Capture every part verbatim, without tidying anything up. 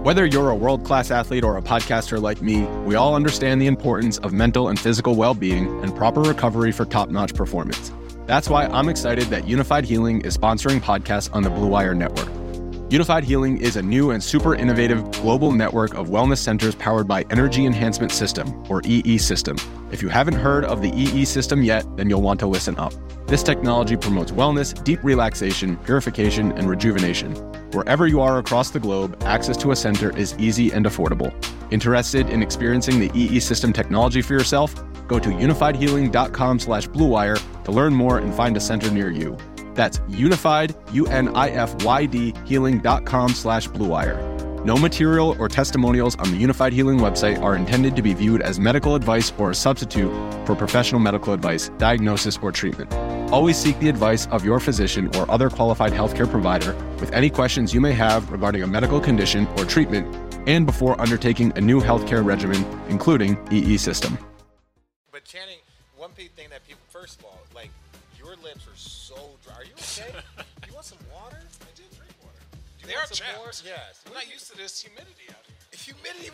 Whether you're a world-class athlete or a podcaster like me, we all understand the importance of mental and physical well-being and proper recovery for top-notch performance. That's why I'm excited that Unified Healing is sponsoring podcasts on the Blue Wire Network. Unified Healing is a new and super innovative global network of wellness centers powered by Energy Enhancement System, or E E System. If you haven't heard of the E E System yet, then you'll want to listen up. This technology promotes wellness, deep relaxation, purification, and rejuvenation. Wherever you are across the globe, access to a center is easy and affordable. Interested in experiencing the E E System technology for yourself? Go to unified healing dot com slash blue wire to learn more and find a center near you. That's unified, U N I F Y D, healing.com slash blue wire. No material or testimonials on the Unified Healing website are intended to be viewed as medical advice or a substitute for professional medical advice, diagnosis, or treatment. Always seek the advice of your physician or other qualified healthcare provider with any questions you may have regarding a medical condition or treatment and before undertaking a new healthcare regimen, including E E System. But Channing, one big thing that people, first of all, like, your lips are so dry. Are you okay? You want some water? I did drink water. Do you They want are some chapped. more? Yes. I'm not used to this humidity out here. Humidity.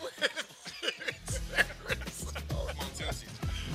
Monsoon season.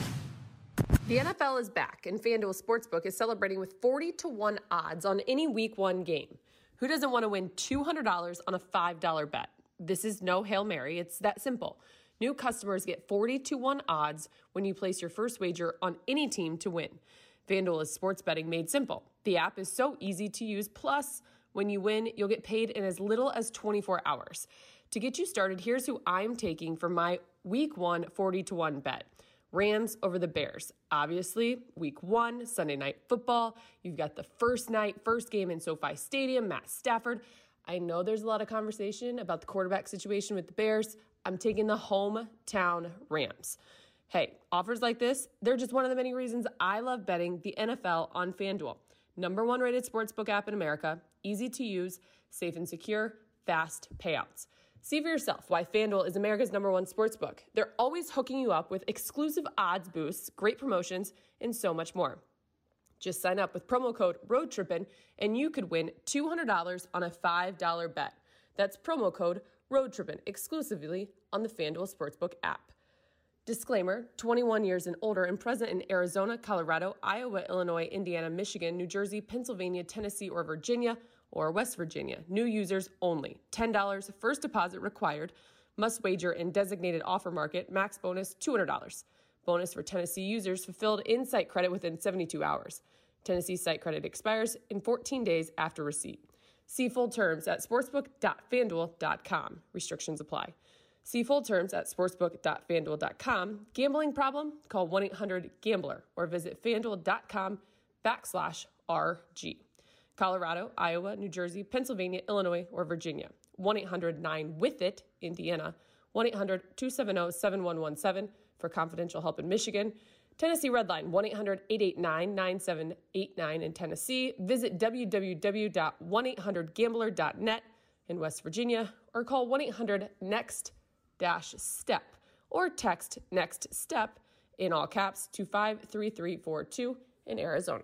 The N F L is back, and FanDuel Sportsbook is celebrating with forty to one odds on any Week one game. Who doesn't want to win two hundred dollars on a five dollar bet? This is no Hail Mary. It's that simple. New customers get forty to one odds when you place your first wager on any team to win. FanDuel is sports betting made simple. The app is so easy to use. Plus, when you win, you'll get paid in as little as twenty-four hours. To get you started, here's who I'm taking for my Week one forty to one bet. Rams over the Bears. Obviously, week one, Sunday Night Football. You've got the first night, first game in SoFi Stadium, Matt Stafford. I know there's a lot of conversation about the quarterback situation with the Bears. I'm taking the hometown Rams. Hey, offers like this, they're just one of the many reasons I love betting the N F L on FanDuel. Number one rated sportsbook app in America, easy to use, safe and secure, fast payouts. See for yourself why FanDuel is America's number one sportsbook. They're always hooking you up with exclusive odds boosts, great promotions, and so much more. Just sign up with promo code ROADTRIPPIN and you could win two hundred dollars on a five dollar bet. That's promo code ROADTRIPPIN exclusively on the FanDuel Sportsbook app. Disclaimer, twenty-one years and older and present in Arizona, Colorado, Iowa, Illinois, Indiana, Michigan, New Jersey, Pennsylvania, Tennessee, or Virginia, or West Virginia. New users only. ten dollars first deposit required. Must wager in designated offer market. Max bonus two hundred dollars. Bonus for Tennessee users fulfilled in site credit within seventy-two hours. Tennessee site credit expires in fourteen days after receipt. See full terms at sportsbook dot fanduel dot com. Restrictions apply. See full terms at sportsbook dot fanduel dot com. Gambling problem? Call one eight hundred gambler or visit fanduel.com backslash RG. Colorado, Iowa, New Jersey, Pennsylvania, Illinois, or Virginia. one eight hundred nine with it, Indiana. one eight hundred two seven zero seven one one seven for confidential help in Michigan. Tennessee Redline, one eight hundred eight eight nine nine seven eight nine in Tennessee. Visit w w w dot one eight hundred gambler dot net in West Virginia or call one eight hundred next step or text next step in all caps to five three three four two in Arizona.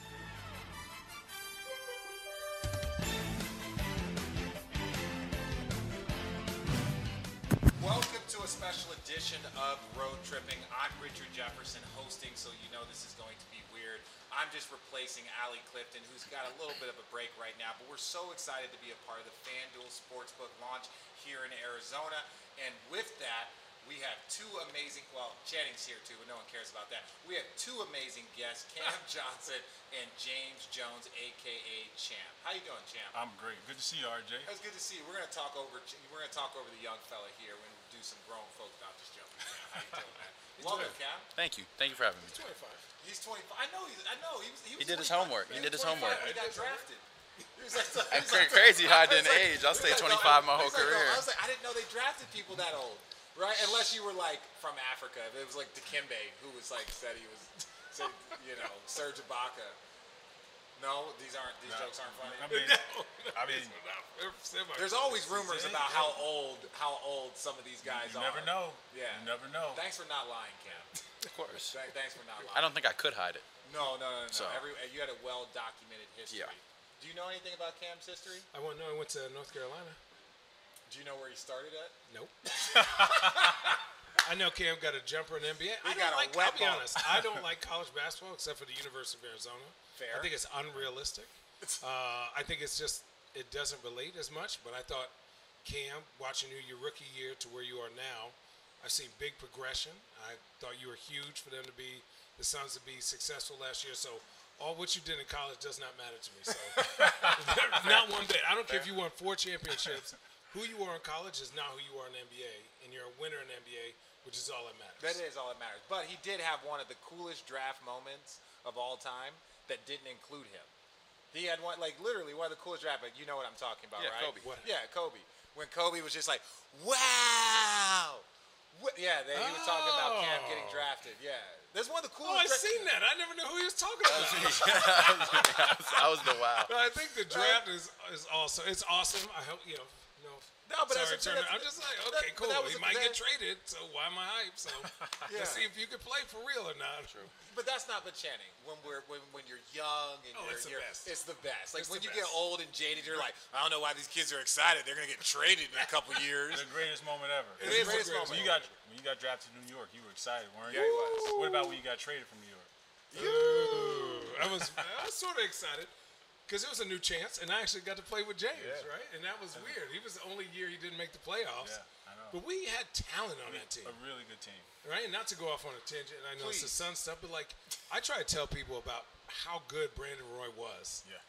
Welcome to a special edition of Road Tripping. I'm Richard Jefferson hosting, so you know this is going to be weird. I'm just replacing Allie Clifton, who's got a little bit of a break right now, but we're so excited to be a part of the FanDuel Sportsbook launch here in Arizona. And with that, we have two amazing, well, Channing's here too, but no one cares about that. We have two amazing guests, Cam Johnson and James Jones, a k a. Champ. How you doing, Champ? I'm great. Good to see you, R J. It's good to see you. We're gonna talk over. We're gonna talk over the young fella here. We're gonna do some grown folk about this joke. How you doing, man? Welcome, Cam. Thank you. Thank you for having me. He's twenty-five. He's twenty-five. I know. He's. I know. He was. He, was He did his twenty-five. homework. He did his twenty-five homework. when He got drafted. He was like, he It's was like, crazy how I didn't was like- age. I'll stay he was like, twenty-five no, my whole he was like, no, career. I was like, I didn't know they drafted people that old, right? Unless you were like from Africa. If it was like Dikembe, who was like said he was, said, you know, Serge Ibaka. No, these aren't. These No. jokes aren't funny. I mean, I mean, There's always rumors about how old, how old some of these guys you are. never know. Yeah. You never know. Thanks for not lying, Cam. Of course. Th- Thanks for not lying. I don't think I could hide it. No, no, no, no. So- Every, you had a well-documented history. Yeah. Do you know anything about Cam's history? I won't know. I went to North Carolina. Do you know where he started at? Nope. I know Cam got a jumper in N B A. I He got don't a like. wet I'll be ball. honest. I don't like college basketball except for the University of Arizona. Fair. I think it's unrealistic. Uh, I think it's just it doesn't relate as much. But I thought Cam, watching you your rookie year to where you are now, I've seen big progression. I thought you were huge for them to be the Suns to be successful last year. So all what you did in college does not matter to me. So not one bit. I don't care if you won four championships. Who you are in college is not who you are in the N B A, and you're a winner in the N B A, which is all that matters. That is all that matters. But he did have one of the coolest draft moments of all time that didn't include him. He had one, like literally one of the coolest draft. Like, you know what I'm talking about, Yeah, right? Kobe. What? Yeah, Kobe. When Kobe was just like, "Wow." What? Yeah, they, he was talking about Cam getting Oh. drafted. Yeah, that's one of the Oh, coolest. I dra- seen that. I never knew who he was talking about. I was the wow. But I think the draft is is awesome. It's awesome. I hope you know. No, No, but sorry, that's- Turner. that's- I'm just like, that- okay, but cool. that was He a- might that- get traded, so why am I hyped? So Yeah. let's see if you can play for real or not. True. But that's not the Channing. When we're when, when you're young and Oh, you're, it's the you're best. it's the best. Like It's when the you get best. old and jaded, you're like, I don't know why these kids are excited. They're gonna get traded in a couple years. The greatest moment ever. It It's is the greatest the greatest moment. When you got when you got drafted to New York, you were excited, weren't Yeah, you? he was. What about when you got traded from New York? Ooh, I was I was sort of excited because it was a new chance, and I actually got to play with James, Yeah. right? And that was weird. He was the only year he didn't make the playoffs. Yeah, I know. But we had talent on that team. A really good team. Right? And not to go off on a tangent, and I know it's the Please. Sun stuff, but like, I try to tell people about how good Brandon Roy was. Yeah.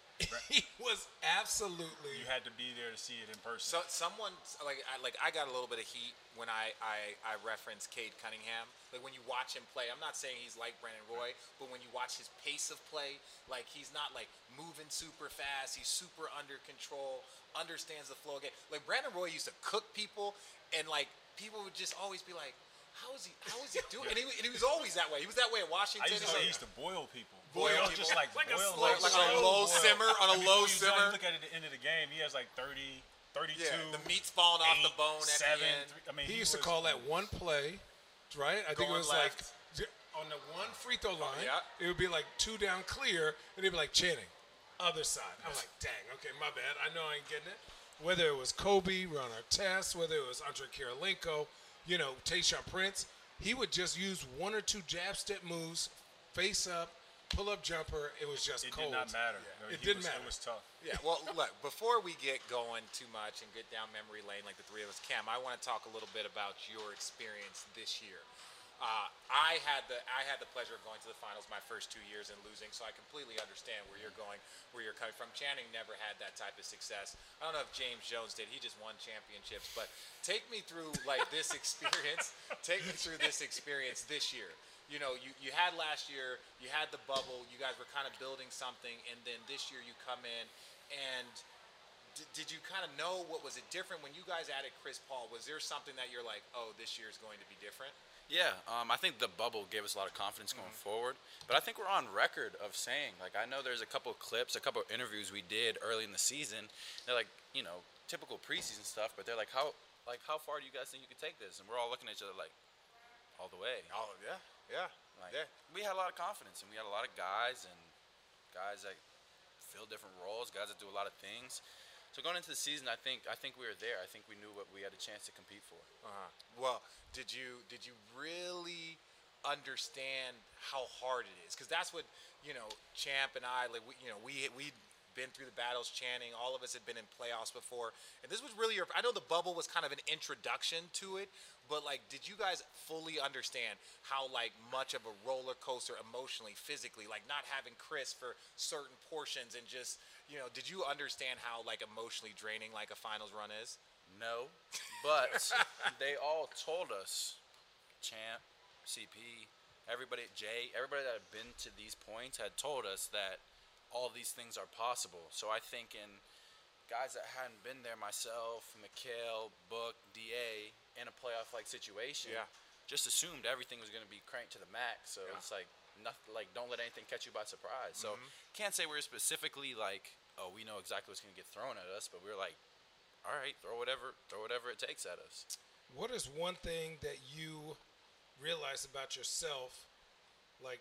He was absolutely. You had to be there to see it in person. So someone like I like I got a little bit of heat when I I, I referenced Cade Cunningham. Like when you watch him play, I'm not saying he's like Brandon Roy, but when you watch his pace of play, like he's not like moving super fast. He's super under control, understands the flow of game. Like Brandon Roy used to cook people, and like people would just always be like, "How is he? How is he doing?" And he, and he was always that way. He was that way at Washington. I used to He's say like- he used to boil people. Boil You know, people. just like, Like a boil slow- them like on a so low boiled. simmer, on a I mean, low when you done, simmer. You look at it at the end of the game, he has like thirty, thirty-two. Yeah, the meat's falling off the eight, bone at seven, the end. three- I mean, He used to was- call that one play, right? I think it Going was left. like on the one free throw line. yeah. It would be like two down clear, and he'd be like Channing, other side. I'm like, dang, okay, my bad. I know I ain't getting it. Whether it was Kobe, Ron Artest, whether it was Andre Kirilenko, you know, Tayshaun Prince, he would just use one or two jab step moves, face up, pull up jumper. It was just It cold. did not matter. It He didn't was, matter. It was tough. Yeah, well, look, before we get going too much and get down memory lane like the three of us, Cam, I want to talk a little bit about your experience this year. Uh, I had the I had the pleasure of going to the finals my first two years and losing, so I completely understand where you're going, where you're coming from. Channing never had that type of success. I don't know if James Jones did; he just won championships. But take me through like this experience. Take me through this experience this year. You know, you, you had last year, you had the bubble, you guys were kind of building something, and then this year you come in, and did, did you kind of know what was it different when you guys added Chris Paul? Was there something that you're like, oh, this year is going to be different? Yeah, um, I think the bubble gave us a lot of confidence going forward. But I think we're on record of saying, like, I know there's a couple of clips, a couple of interviews we did early in the season. They're like, you know, typical preseason stuff, but they're like, how, like, how far do you guys think you could take this? And we're all looking at each other like, all the way. Oh, yeah, yeah, Like, yeah. we had a lot of confidence, and we had a lot of guys and guys that fill different roles, guys that do a lot of things. So going into the season, I think I think we were there. I think we knew what we had a chance to compete for. Uh-huh. Well, did you did you really understand how hard it is? Because that's what you know, Champ and I, like we, you know, we we been through the battles. Channing, all of us had been in playoffs before, and this was really your. I know the bubble was kind of an introduction to it, but like, did you guys fully understand how like much of a roller coaster emotionally, physically, like not having Chris for certain portions and just. You know, did you understand how like emotionally draining like a finals run is? No, but they all told us, Champ, C P, everybody, Jay, everybody that had been to these points had told us that all these things are possible. So I think in guys that hadn't been there, myself, Mikhail, Book, D A, in a playoff-like situation, Yeah. just assumed everything was going to be cranked to the max. So Yeah. it's like, nothing, like don't let anything catch you by surprise. So Mm-hmm. can't say we we're specifically like, oh, we know exactly what's going to get thrown at us, but we we're like, all right, throw whatever, throw whatever it takes at us. What is one thing that you realize about yourself, like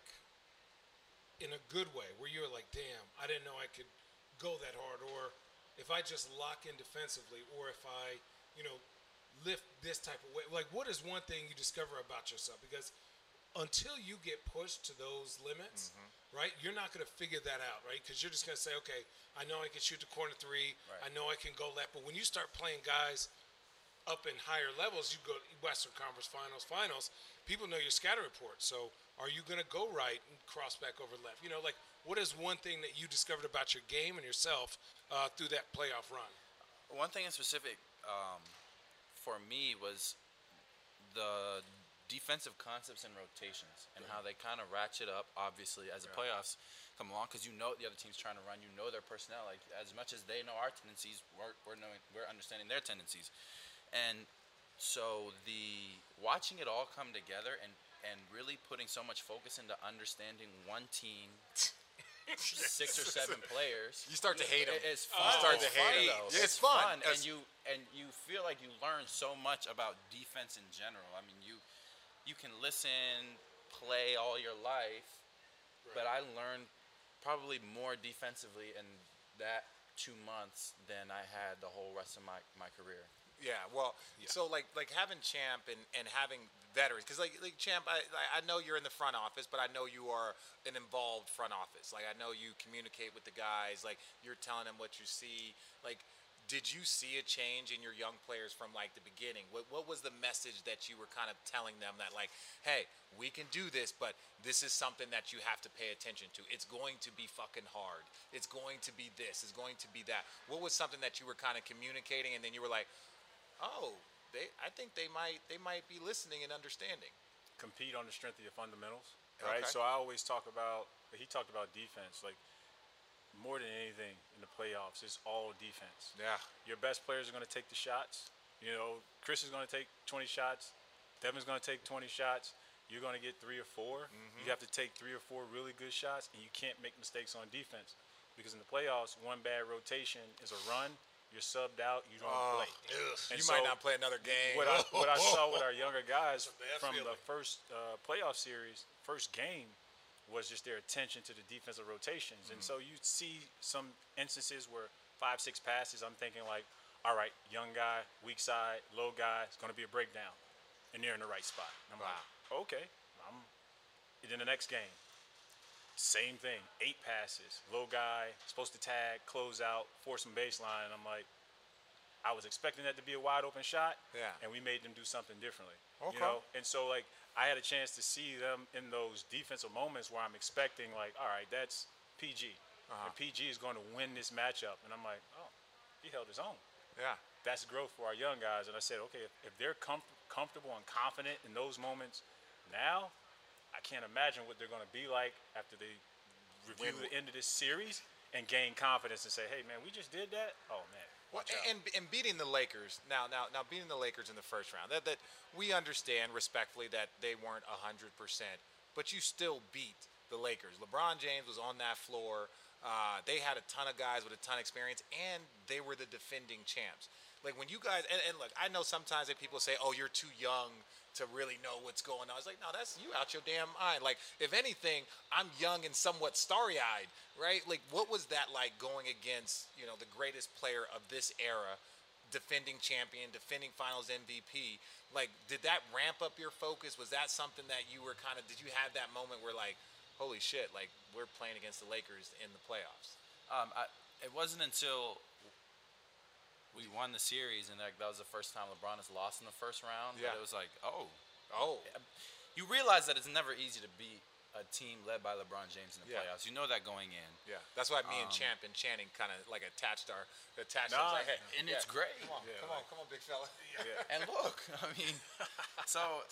in a good way, where you're like, damn, I didn't know I could go that hard, or if I just lock in defensively, or if I you know, lift this type of weight? Like, what is one thing you discover about yourself? Because until you get pushed to those limits, mm-hmm. right, you're not going to figure that out, right? Because you're just going to say, okay, I know I can shoot the corner three. Right. I know I can go left. But when you start playing guys up in higher levels, you go to Western Conference Finals, Finals, people know your scatter report. So are you going to go right and cross back over left? You know, like, what is one thing that you discovered about your game and yourself uh, through that playoff run? One thing in specific um, for me was the defensive concepts and rotations and how they kind of ratchet up, obviously, as the Yeah. playoffs come along, because you know the other team's trying to run, you know their personnel. Like, as much as they know our tendencies, we're we're knowing we're understanding their tendencies, and so the watching it all come together and and really putting so much focus into understanding one team. Six or seven players. You start to hate them. It- It's You fun. start it's to hate fun, 'em. though. Yeah, it's fun. and That's- you and you feel like you learn so much about defense in general. I mean, you you can listen, play all your life, but I learned probably more defensively in that two months than I had the whole rest of my, my career. Yeah, well, so like like having Champ and, and having veterans, because like like Champ, I I I know you're in the front office, but I know you are an involved front office. Like I know you communicate with the guys. Like you're telling them what you see. Like, did you see a change in your young players from like the beginning? What what was the message that you were kind of telling them that like, hey, we can do this, but this is something that you have to pay attention to. It's going to be fucking hard. It's going to be this. It's going to be that. What was something that you were kind of communicating, and then you were like, oh, they. I think they might. They might be listening and understanding. Compete on the strength of your fundamentals, right? Okay. So I always talk about. He talked about defense, like more than anything in the playoffs, it's all defense. Yeah. Your best players are going to take the shots. You know, Chris is going to take twenty shots. Devin's going to take twenty shots. You're going to get three or four. Mm-hmm. You have to take three or four really good shots, and you can't make mistakes on defense. Because in the playoffs, one bad rotation is a run. You're subbed out. You don't Oh, play. you And might so not play another game. What I, what I saw with our younger guys That's a bad from the feeling. first uh, playoff series, first game, was just their attention to the defensive rotations. Mm-hmm. And so you see some instances where five, six passes, I'm thinking like, all right, young guy, weak side, low guy, it's going to be a breakdown. And they're in the right spot. And I'm Wow. like, okay. I'm, and then the next game, same thing, eight passes, low guy, supposed to tag, close out, force some baseline. And I'm like, I was expecting that to be a wide open shot. Yeah. And we made them do something differently. Okay. You know? And so like I had a chance to see them in those defensive moments where I'm expecting like, all right, that's P G. Uh-huh. And P G is going to win this matchup. And I'm like, oh, he held his own. Yeah. That's growth for our young guys. And I said, okay, if, if they're com- comfortable and confident in those moments now, I can't imagine what they're going to be like after they review When- the end of this series and gain confidence and say, hey, man, we just did that? Oh, man. Well, Watch out. and and beating the Lakers now, now, now beating the Lakers in the first round. That that we understand respectfully that they weren't a hundred percent, but you still beat the Lakers. LeBron James was on that floor. Uh, they had a ton of guys with a ton of experience, and they were the defending champs. Like when you guys, and, and look, I know sometimes that people say, "Oh, you're too young to really know what's going on." I was like, no, that's you out your damn mind. Like, if anything, I'm young and somewhat starry-eyed, right? Like, what was that like going against, you know, the greatest player of this era, defending champion, defending Finals M V P? Like, did that ramp up your focus? Was that something that you were kind of? Did you have that moment where like, holy shit, like we're playing against the Lakers in the playoffs? Um, I, it wasn't until we won the series, and that, that was the first time LeBron has lost in the first round. Yeah. That it was like, oh, Oh, you realize that it's never easy to beat a team led by LeBron James in the Yeah. playoffs. You know that going in, yeah. That's why me and Um, Champ and Channing kind of like attached our attached. Nah, our like, hey, and yeah, it's great. Come on, Yeah, come on, come on, big fella. And look, I mean, so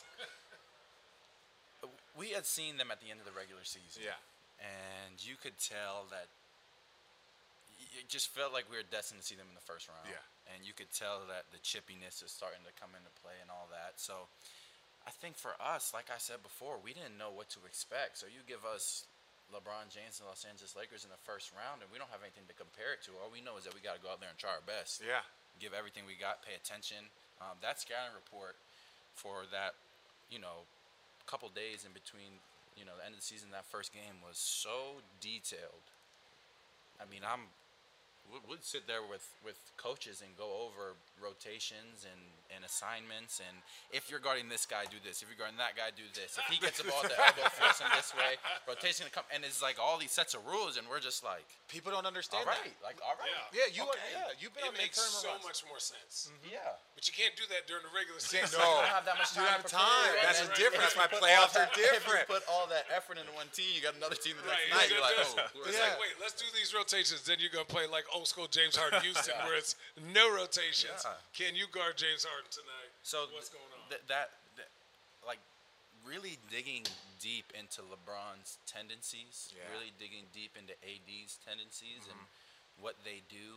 we had seen them at the end of the regular season. Yeah. And you could tell that it just felt like we were destined to see them in the first round. Yeah. And you could tell that the chippiness is starting to come into play and all that. So I think for us, like I said before, we didn't know what to expect. So you give us LeBron James and Los Angeles Lakers in the first round, and we don't have anything to compare it to. All we know is that we got to go out there and try our best. Yeah. Give everything we got, pay attention. Um, that scouting report for that, you know, couple days in between, you know, the end of the season, that first game was so detailed. I mean, I'm we- we'd sit there with, with coaches and go over rotations and, and assignments. And if you're guarding this guy, do this. If you're guarding that guy, do this. If he gets the ball at the elbow, force him this way. Rotation to come. And it's like all these sets of rules, and we're just like, People don't understand all right. that. Like, all right. Yeah. Yeah, you Okay. are, yeah, you've been It on the makes tournament so runs. much more sense. Yeah. But you can't do that during the regular season. No. You don't have that much You time. don't have to prepare. time. And That's then the difference. if That's why you put playoffs all are that- different. If you put all that effort into one team, you got another team the next Right, night. it's You're like, just- oh, it's Yeah. like, wait, let's do these rotations. Then you're gonna play like old school James Harden Houston, where it's no rotations. Yeah. Can you guard James Harden tonight? So what's going on? Th- that, that, like, really digging deep into LeBron's tendencies, Yeah. really digging deep into A D's tendencies and Mm-hmm. what they do.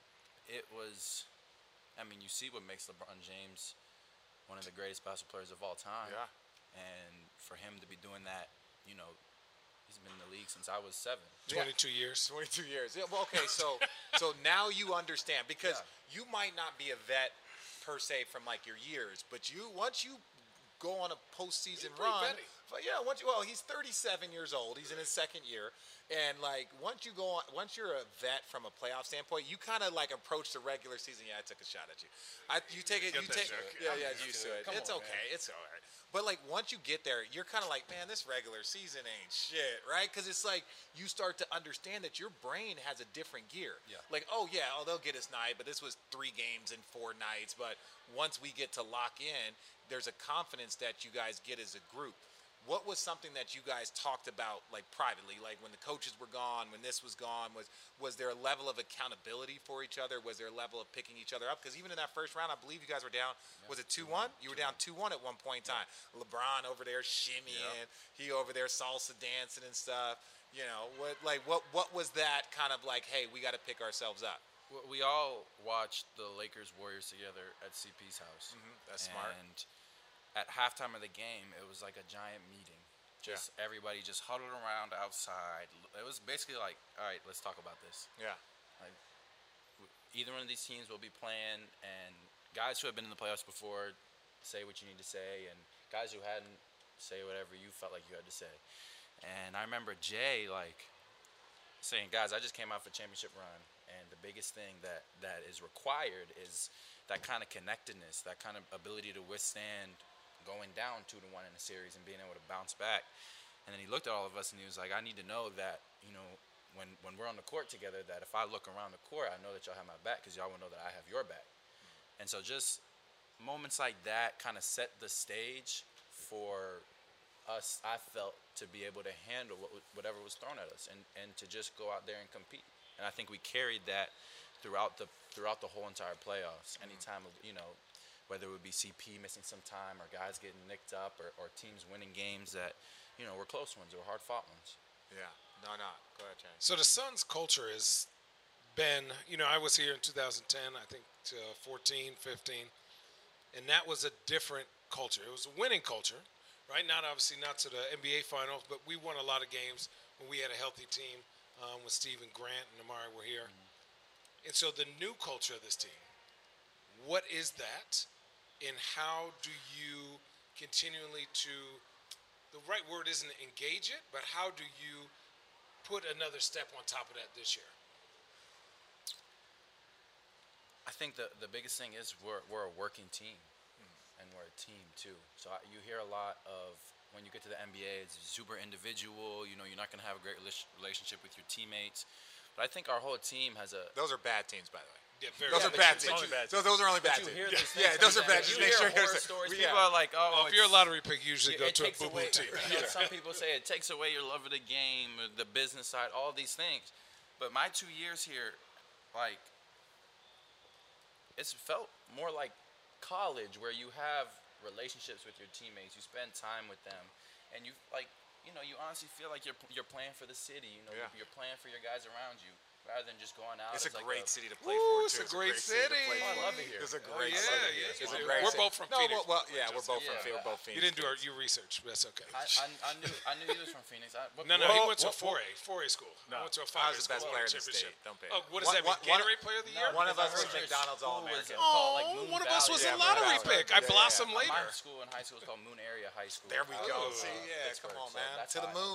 It was, I mean, you see what makes LeBron James one of the greatest basketball players of all time. Yeah. And for him to be doing that, you know, he's been in the league since I was seven. twenty-two years. twenty-two years. Yeah, well, okay, so so now you understand because Yeah. you might not be a vet per se from like your years, but you once you go on a postseason He's pretty run, vetty. but yeah, once you, well, he's thirty-seven years old. He's in his second year, and like once you go on, once you're a vet from a playoff standpoint, you kind of like approach the regular season. Yeah, I took a shot at you. I you take it. Get You that take. joke. Yeah, I'm yeah, used used to to it. it. Come It's on, okay. It's all right. But like once you get there, you're kind of like, man, this regular season ain't shit, right? Because it's like you start to understand that your brain has a different gear. Yeah. Like, oh yeah, oh they'll get us night, but this was three games in four nights. But once we get to lock in, there's a confidence that you guys get as a group. What was something that you guys talked about, like privately, like when the coaches were gone, when this was gone? Was was there a level of accountability for each other? Was there a level of picking each other up? Because even in that first round, I believe you guys were down. Was it two one? You were down two one at one point in time. LeBron over there shimmying, he over there salsa dancing and stuff. You know what? Like what? What was that kind of like? Hey, we got to pick ourselves up. Well, we all watched the Lakers Warriors together at C P's house. That's smart. And at halftime of the game, it was like a giant meeting. Just everybody just huddled around outside. It was basically like, all right, let's talk about this. Yeah. Like, w- either one of these teams will be playing, and guys who have been in the playoffs before, say what you need to say, and guys who hadn't, say whatever you felt like you had to say. And I remember Jay, like, saying, guys, I just came off a championship run, and the biggest thing that, that is required is that kind of connectedness, that kind of ability to withstand going down two to one in a series and being able to bounce back. And then he looked at all of us and he was like, I need to know that, you know, when, when we're on the court together, that if I look around the court, I know that y'all have my back because y'all will know that I have your back. And so just moments like that kind of set the stage for us, I felt, to be able to handle what, whatever was thrown at us and, and to just go out there and compete. And I think we carried that throughout the throughout the whole entire playoffs. Anytime, you know, whether it would be C P missing some time or guys getting nicked up or, or teams winning games that, you know, were close ones or hard-fought ones. Yeah. No, no. Go ahead, Chang. So the Suns' culture has been, you know, I was here in two thousand ten, I think uh, fourteen, fifteen, and that was a different culture. It was a winning culture, right? Not obviously not to the N B A Finals, but we won a lot of games when we had a healthy team um, when Stephen Grant and Amari were here. Mm-hmm. And so the new culture of this team, what is that? And how do you continually to, the right word isn't engage it, but how do you put another step on top of that this year? I think the the biggest thing is we're we're a working team, and we're a team too. So I, you hear a lot of when you get to the N B A, it's super individual. You know, you're not going to have a great rela- relationship with your teammates. But I think our whole team has a. Those are bad teams, by the way. Yeah, very Those Yeah, are but bad you- teams. only bad So those are only But bad you teams. hear these things Yeah, those are bad sometimes. teams. You Make hear sure horror you're stories. yeah. People are like, oh, Well, if you're a it's- lottery pick, you usually it go to a takes boo-boo away, team. you know, some people say it takes away your love of the game, or the business side, all these things. But my two years here, like, it's felt more like college, where you have relationships with your teammates, you spend time with them, and you like, you know, you honestly feel like you're you're playing for the city. You know, Yeah. you're, you're playing for your guys around you, rather than just going out. It's a as like great a, city to play Ooh, for, it's too. a great to city. play Oh, I for. love it here. It's a Oh, great yeah, city. yeah, It's yeah. a We're great both city. from no, Phoenix. Well, well, yeah, we're both from Yeah. Phoenix. We're both Phoenix. You didn't do our, kids. your research, but that's okay. I, I, I knew I knew he was from Phoenix. I, what, No, no, what- he went to a what- four A, four A school. I No. went to a I five A was the school. best player in the championship. state. Don't pay. Oh, what does that mean? One- one- Gatorade Player of the No, Year? One of because us I was heard your McDonald's school All-American. was called, like, Oh, Moon one of us was Valley. a Yeah, lottery Moon Valley. pick. I Yeah, yeah, blossomed yeah. later. My school in high school was called Moon Area High School. There we out go. of, See, uh, yeah, Pittsburgh, come on, so man. that's To the how I know moon. that.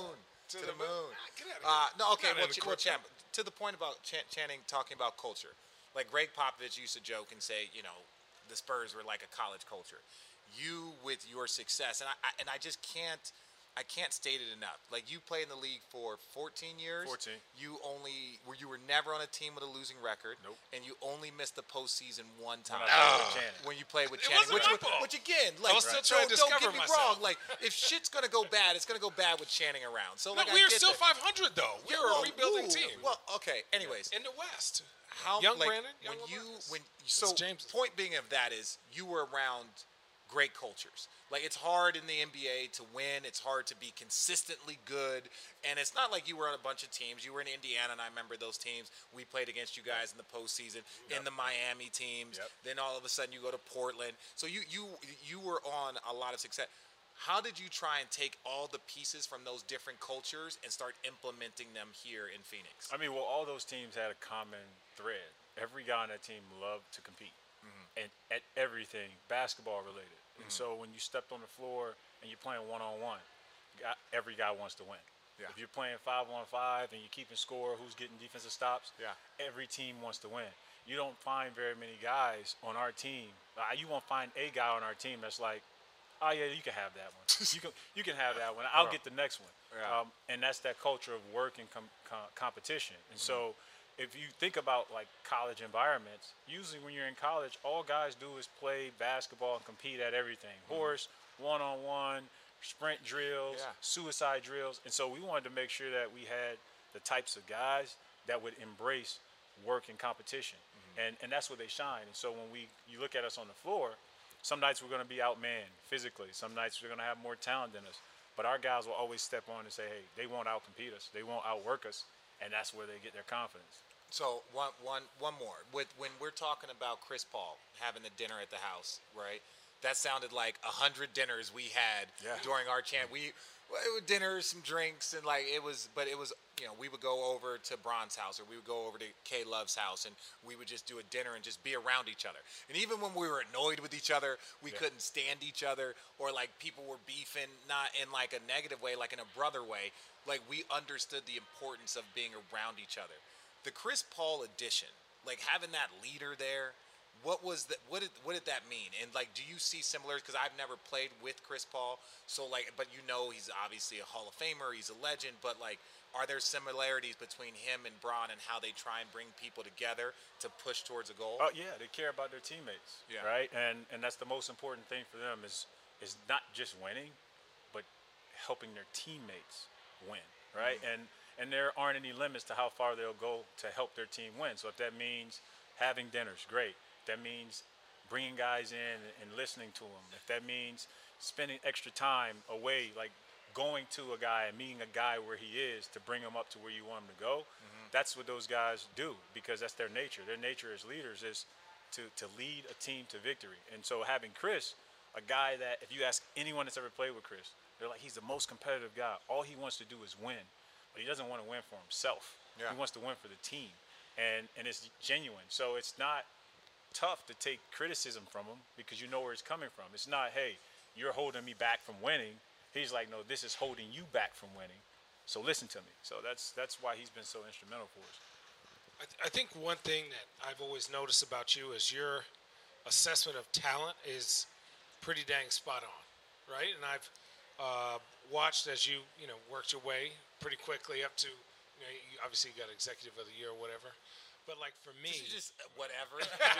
To, the, moon. moon. Ah, get out of Uh, here. no, okay. Not Well, into Ch- well, crypto. Champ, to the point about Ch- Channing talking about culture, like Greg Popovich used to joke and say, you know, the Spurs were like a college culture. You with your success, and I, I and I just can't. I can't state it enough. Like, you played in the league for fourteen years. fourteen. You only were you were never on a team with a losing record. Nope. And you only missed the postseason one time. When I played with Channing. When you played with It Channing, wasn't which, my was- fault. which again, like, was still don't, trying to don't discover get me myself. wrong. Like, if shit's gonna go bad, it's gonna go bad with Channing around. So, No, like, I we are get still that. five hundred though. We're Well, a rebuilding ooh, team. Well, okay. Anyways, in the West. how young like, Brandon, young when you LaMarcus. when so James. point being of that is you were around great cultures. Like, it's hard in the N B A to win. It's hard to be consistently good. And it's not like you were on a bunch of teams. You were in Indiana, and I remember those teams. We played against you guys in the postseason, in the Miami teams. Yep. Then all of a sudden you go to Portland. So you you you were on a lot of success. How did you try and take all the pieces from those different cultures and start implementing them here in Phoenix? I mean, well, all those teams had a common thread. Every guy on that team loved to compete, Mm-hmm. and at everything basketball related. And so when you stepped on the floor and you're playing one on one, every guy wants to win. Yeah. If you're playing five on five and you're keeping score, who's getting defensive stops? Yeah. Every team wants to win. You don't find very many guys on our team. Uh, you won't find a guy on our team that's like, oh yeah, you can have that one. you can you can have that one. I'll get the next one. Yeah. Um, and that's that culture of work and com- com- competition. And so, if you think about like college environments, usually when you're in college, all guys do is play basketball and compete at everything: horse, one on one, sprint drills, Yeah. suicide drills. And so we wanted to make sure that we had the types of guys that would embrace work and competition. And and that's where they shine. And so when we you look at us on the floor, some nights we're going to be outmanned physically. Some nights we're going to have more talent than us. But our guys will always step on and say, hey, they won't outcompete us. They won't outwork us. And that's where they get their confidence. So one, one, one more. With when we're talking about Chris Paul having the dinner at the house, right? That sounded like a hundred dinners we had Yeah. during our chant. We well, it was dinners, some drinks, and like it was. But it was, you know, we would go over to Bron's house, or we would go over to K Love's house, and we would just do a dinner and just be around each other. And even when we were annoyed with each other, we Yeah. couldn't stand each other, or like people were beefing, not in like a negative way, like in a brother way. Like, we understood the importance of being around each other. The Chris Paul addition, like having that leader there, what was that? What did what did that mean? And like, do you see similarities? Because I've never played with Chris Paul, so like, but you know, he's obviously a Hall of Famer, he's a legend. But like, are there similarities between him and Bron and how they try and bring people together to push towards a goal? Oh yeah, they care about their teammates, Yeah. right? And and that's the most important thing for them is is not just winning, but helping their teammates win, right? Mm-hmm. And and there aren't any limits to how far they'll go to help their team win. So if that means having dinners, great. If that means bringing guys in and listening to them. If that means spending extra time away, like going to a guy and meeting a guy where he is to bring him up to where you want him to go, Mm-hmm. that's what those guys do, because that's their nature. Their nature as leaders is to, to lead a team to victory. And so having Chris, a guy that if you ask anyone that's ever played with Chris, they're like, he's the most competitive guy. All he wants to do is win, but he doesn't want to win for himself. Yeah. He wants to win for the team, and and it's genuine. So it's not tough to take criticism from him because you know where it's coming from. It's not, hey, you're holding me back from winning. He's like, no, this is holding you back from winning. So listen to me. So that's that's why he's been so instrumental for us. I, th- I think one thing that I've always noticed about you is your assessment of talent is pretty dang spot on, right? And I've uh, watched as you, you know, worked your way pretty quickly up to, you know, you obviously got executive of the year or whatever. But like for me, Just, just uh, whatever.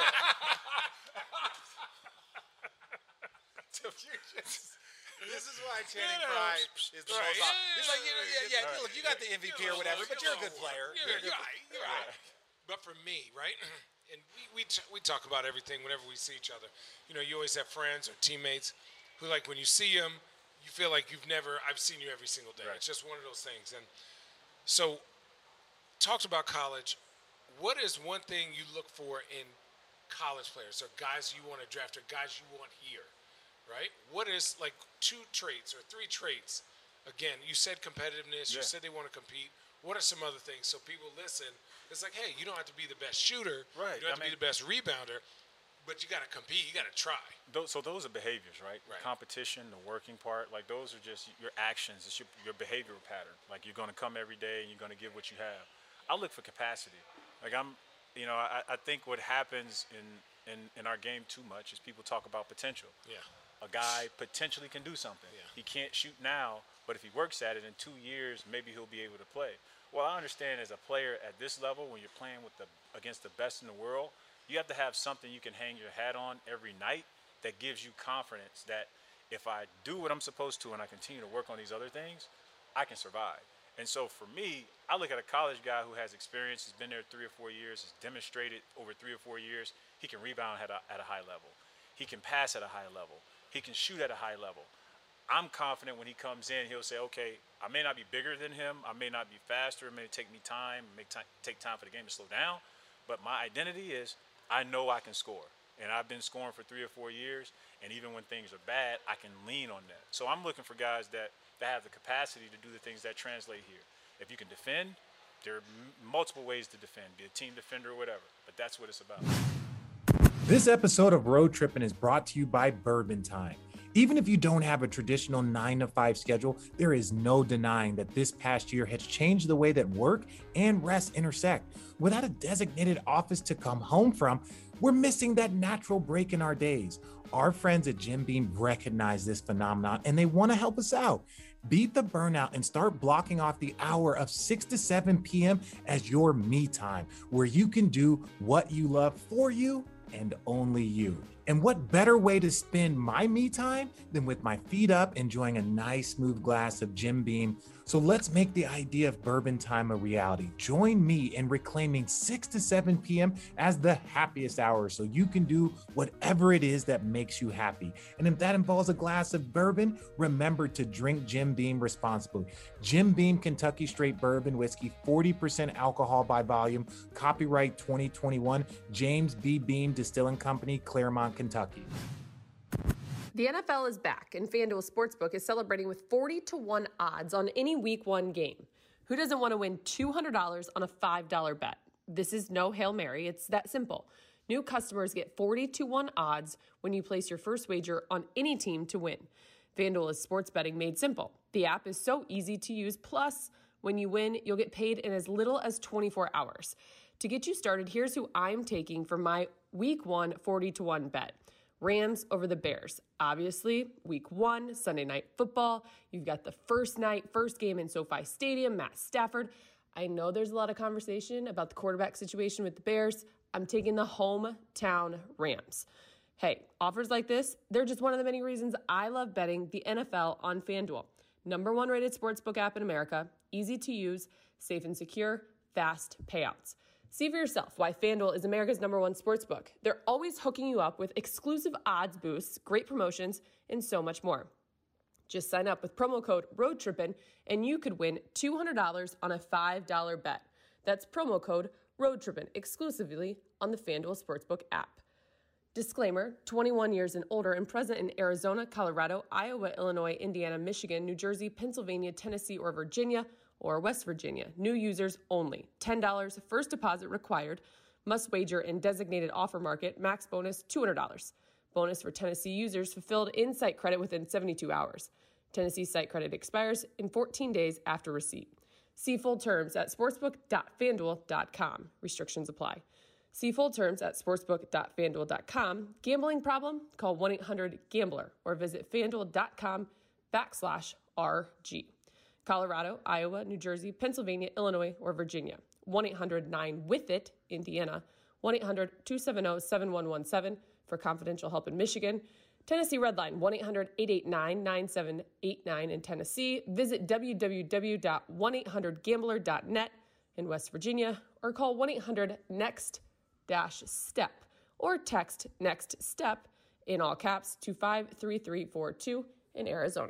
So you just- this is why Channing You know, Frye is the right, most. yeah, He's like, you know, yeah, yeah. Look, you got the M V P or whatever, but you're a good player. You're, you're right. You're right. But for me, right, and we we, t- we talk about everything whenever we see each other. You know, you always have friends or teammates who, like, when you see them, you feel like you've never. I've seen you every single day. Right. It's just one of those things. And so, talked about college. What is one thing you look for in college players, or guys you want to draft, or guys you want here? Right? What is like two traits or three traits? Again, you said competitiveness. You Yeah. said they want to compete. What are some other things so people listen? It's like, hey, you don't have to be the best shooter. Right, You don't have I to be mean- the best rebounder. but you got to compete. You got to try. Those, so those are behaviors, right? Right. Competition, the working part, like those are just your actions. It's your, your behavioral pattern. Like you're going to come every day and you're going to give what you have. I look for capacity. Like I'm, you know, I, I think what happens in, in, in our game too much is people talk about potential. Yeah. A guy potentially can do something. Yeah. He can't shoot now, but if he works at it in two years, maybe he'll be able to play. Well, I understand as a player at this level, when you're playing with the against the best in the world, you have to have something you can hang your hat on every night that gives you confidence that if I do what I'm supposed to and I continue to work on these other things, I can survive. And so for me, I look at a college guy who has experience, has been there three or four years, has demonstrated over three or four years, he can rebound at a, at a high level. He can pass at a high level. He can shoot at a high level. I'm confident when he comes in, he'll say, okay, I may not be bigger than him. I may not be faster. It may take me time, make time, take time for the game to slow down. But my identity is I know I can score. And I've been scoring for three or four years. And even when things are bad, I can lean on that. So I'm looking for guys that, that have the capacity to do the things that translate here. If you can defend, there are m- multiple ways to defend, be a team defender or whatever. But that's what it's about. This episode of Road Trippin' is brought to you by Bourbon Time. Even if you don't have a traditional nine to five schedule, there is no denying that this past year has changed the way that work and rest intersect. Without a designated office to come home from, we're missing that natural break in our days. Our friends at Jim Beam recognize this phenomenon and they want to help us out. Beat the burnout and start blocking off the hour of six to seven p.m. as your me time, where you can do what you love for you and only you. And what better way to spend my me time than with my feet up, enjoying a nice smooth glass of Jim Beam. So let's make the idea of Bourbon Time a reality. Join me in reclaiming six to seven p.m. as the happiest hour so you can do whatever it is that makes you happy. And if that involves a glass of bourbon, remember to drink Jim Beam responsibly. Jim Beam Kentucky Straight Bourbon Whiskey, forty percent alcohol by volume, copyright twenty twenty-one, James B. Beam Distilling Company, Claremont, Kentucky. The N F L is back, and FanDuel Sportsbook is celebrating with forty to one odds on any week one game. Who doesn't want to win two hundred dollars on a five dollar bet? This is no Hail Mary. It's that simple. New customers get forty to one odds when you place your first wager on any team to win. FanDuel is sports betting made simple. The app is so easy to use. Plus, when you win, you'll get paid in as little as twenty-four hours. To get you started, here's who I'm taking for my week one forty to one bet. Rams over the Bears. Obviously, week one, Sunday Night Football. You've got the first night, first game in SoFi Stadium, Matt Stafford. I know there's a lot of conversation about the quarterback situation with the Bears. I'm taking the hometown Rams. Hey, offers like this, they're just one of the many reasons I love betting the N F L on FanDuel. Number one rated sportsbook app in America, easy to use, safe and secure, fast payouts. See for yourself why FanDuel is America's number one sportsbook. They're always hooking you up with exclusive odds boosts, great promotions, and so much more. Just sign up with promo code ROADTRIPPIN and you could win two hundred dollars on a five dollar bet. That's promo code ROADTRIPPIN exclusively on the FanDuel Sportsbook app. Disclaimer, twenty-one years and older and present in Arizona, Colorado, Iowa, Illinois, Indiana, Michigan, New Jersey, Pennsylvania, Tennessee, or Virginia, or West Virginia. New users only. ten dollars first deposit required. Must wager in designated offer market. Max bonus two hundred dollars. Bonus for Tennessee users fulfilled in site credit within seventy-two hours. Tennessee site credit expires in fourteen days after receipt. See full terms at sportsbook dot fanduel dot com. Restrictions apply. See full terms at sportsbook dot fanduel dot com. Gambling problem? Call one eight hundred gambler or visit fanduel.com backslash RG. Colorado, Iowa, New Jersey, Pennsylvania, Illinois, or Virginia. one eight hundred nine with it, Indiana. one eight hundred two seven zero seven one one seven for confidential help in Michigan. Tennessee Redline, one eight hundred eight eight nine nine seven eight nine in Tennessee. Visit w w w dot one eight hundred gambler dot net in West Virginia or call one eight hundred next step or text next step in all caps to five three three four two in Arizona.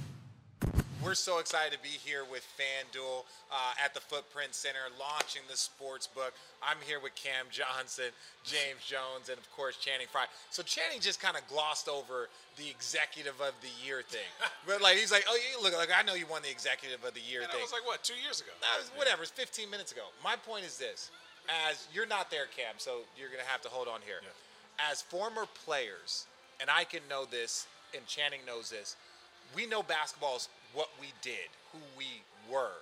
We're so excited to be here with FanDuel uh, at the Footprint Center, launching the sports book. I'm here with Cam Johnson, James Jones, and, of course, Channing Frye. So Channing just kind of glossed over the Executive of the Year thing. But, like, he's like, oh, you look, like, I know you won the Executive of the Year And thing. that was like, what, two years ago? That was, whatever, it's fifteen minutes ago. My point is this. As you're not there, Cam, so you're going to have to hold on here. Yeah. as former players, and I can know this, and Channing knows this, we know basketball is what we did, who we were.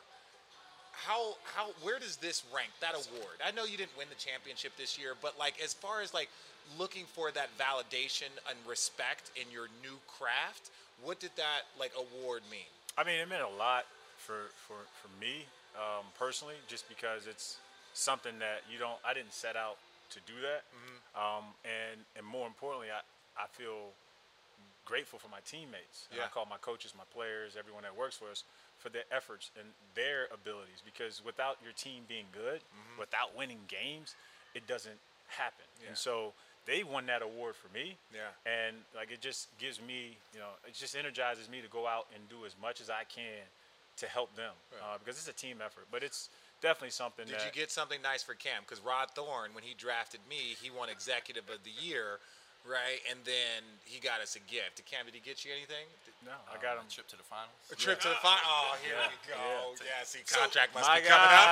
How how where does this rank, that award? I know you didn't win the championship this year, but like as far as like looking for that validation and respect in your new craft, what did that like award mean? I mean, it meant a lot for for for me um, personally, just because it's something that you don't. I didn't set out to do that, mm-hmm. um, and and more importantly, I I feel grateful for my teammates. And yeah. I call my coaches, my players, everyone that works for us, for their efforts and their abilities. Because without your team being good, mm-hmm. without winning games, it doesn't happen. Yeah. And so they won that award for me. Yeah. And like it just gives me, you know, it just energizes me to go out and do as much as I can to help them, right. uh, because it's a team effort. But it's definitely something. Did that, you get something nice for Cam? Because Rod Thorne, when he drafted me, he won Executive of the Year. Right, and then he got us a gift. Cam, did he get you anything? No, I got him a trip to the finals. A trip yeah. to the finals. Oh, here yeah. we go. Yeah, yeah see, contract so, must be guy. coming up.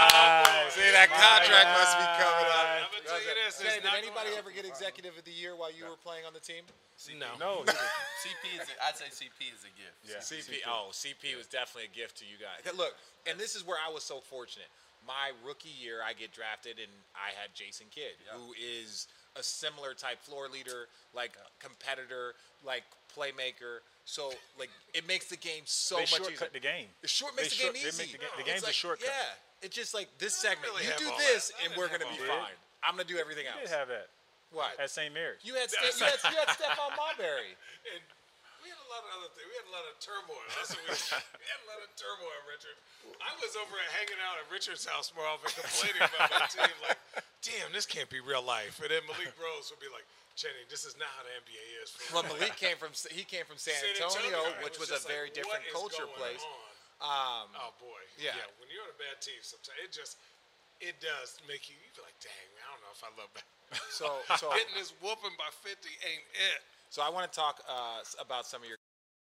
Oh, see, that my contract guy. must be coming up. I'm gonna tell you this. Jay, did anybody ever get Executive of the Year while you were playing on the team? C P. No. No. C P is. A, I'd say C P is a gift. Yeah. C P. Oh, C P yeah. was definitely a gift to you guys. Look, and this is where I was so fortunate. My rookie year, I get drafted, and I had Jason Kidd, yeah. who is a similar type floor leader, like competitor, like playmaker. So, like, it makes the game so they much shortcut easier. the game. It short makes they the game short, easy. The, ga- the It's game's like, a shortcut. Yeah, it's just like this segment. really You do all this, that. and we're gonna be all fine. I'm gonna do everything You else. did have that. What? At Saint Mary's. You had Ste- you had you had Stephon Marbury. And we had a lot of other things. We had a lot of turmoil. That's what we, we had a lot of turmoil, Richard. I was over at hanging out at Richard's house more often, complaining about my team. Like, damn, this can't be real life. And then Malik Rose would be like, Channing, this is not how the N B A is. Well, Malik came from he came from San, San Antonio, Antonio, which was was, a just very like, different what is culture going place. on? Um, oh boy, yeah. yeah. When you're on a bad team, sometimes it just it does make you. You feel like, dang, I don't know if I love that. So, so getting this whooping by fifty ain't it. So I want to talk uh, about some of your,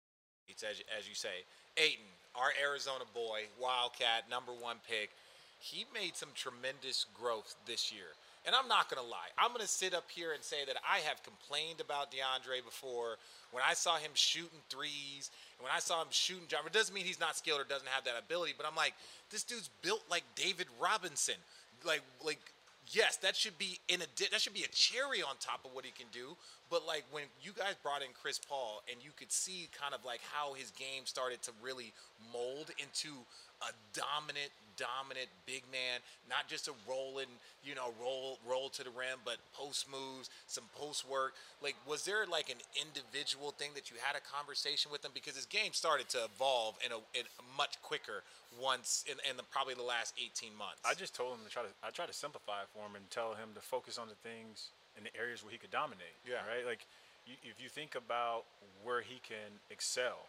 as as you say, Ayton, our Arizona boy, Wildcat, number one pick. He made some tremendous growth this year. And I'm not going to lie. I'm going to sit up here and say that I have complained about DeAndre before. When I saw him shooting threes, and when I saw him shooting jumper, it doesn't mean he's not skilled or doesn't have that ability, but I'm like, this dude's built like David Robinson. Like, like, yes, that should be in a that should be a cherry on top of what he can do. But like when you guys brought in Chris Paul, and you could see kind of like how his game started to really mold into a dominant, dominant big man, not just a rolling, you know, roll roll to the rim, but post moves, some post work. Like, was there like an individual thing that you had a conversation with him, because his game started to evolve in a, in a much quicker once in, in the, probably the last eighteen months? I just told him to try to I try to simplify it for him and tell him to focus on the things in the areas where he could dominate. Yeah. Right. Like, you, if you think about where he can excel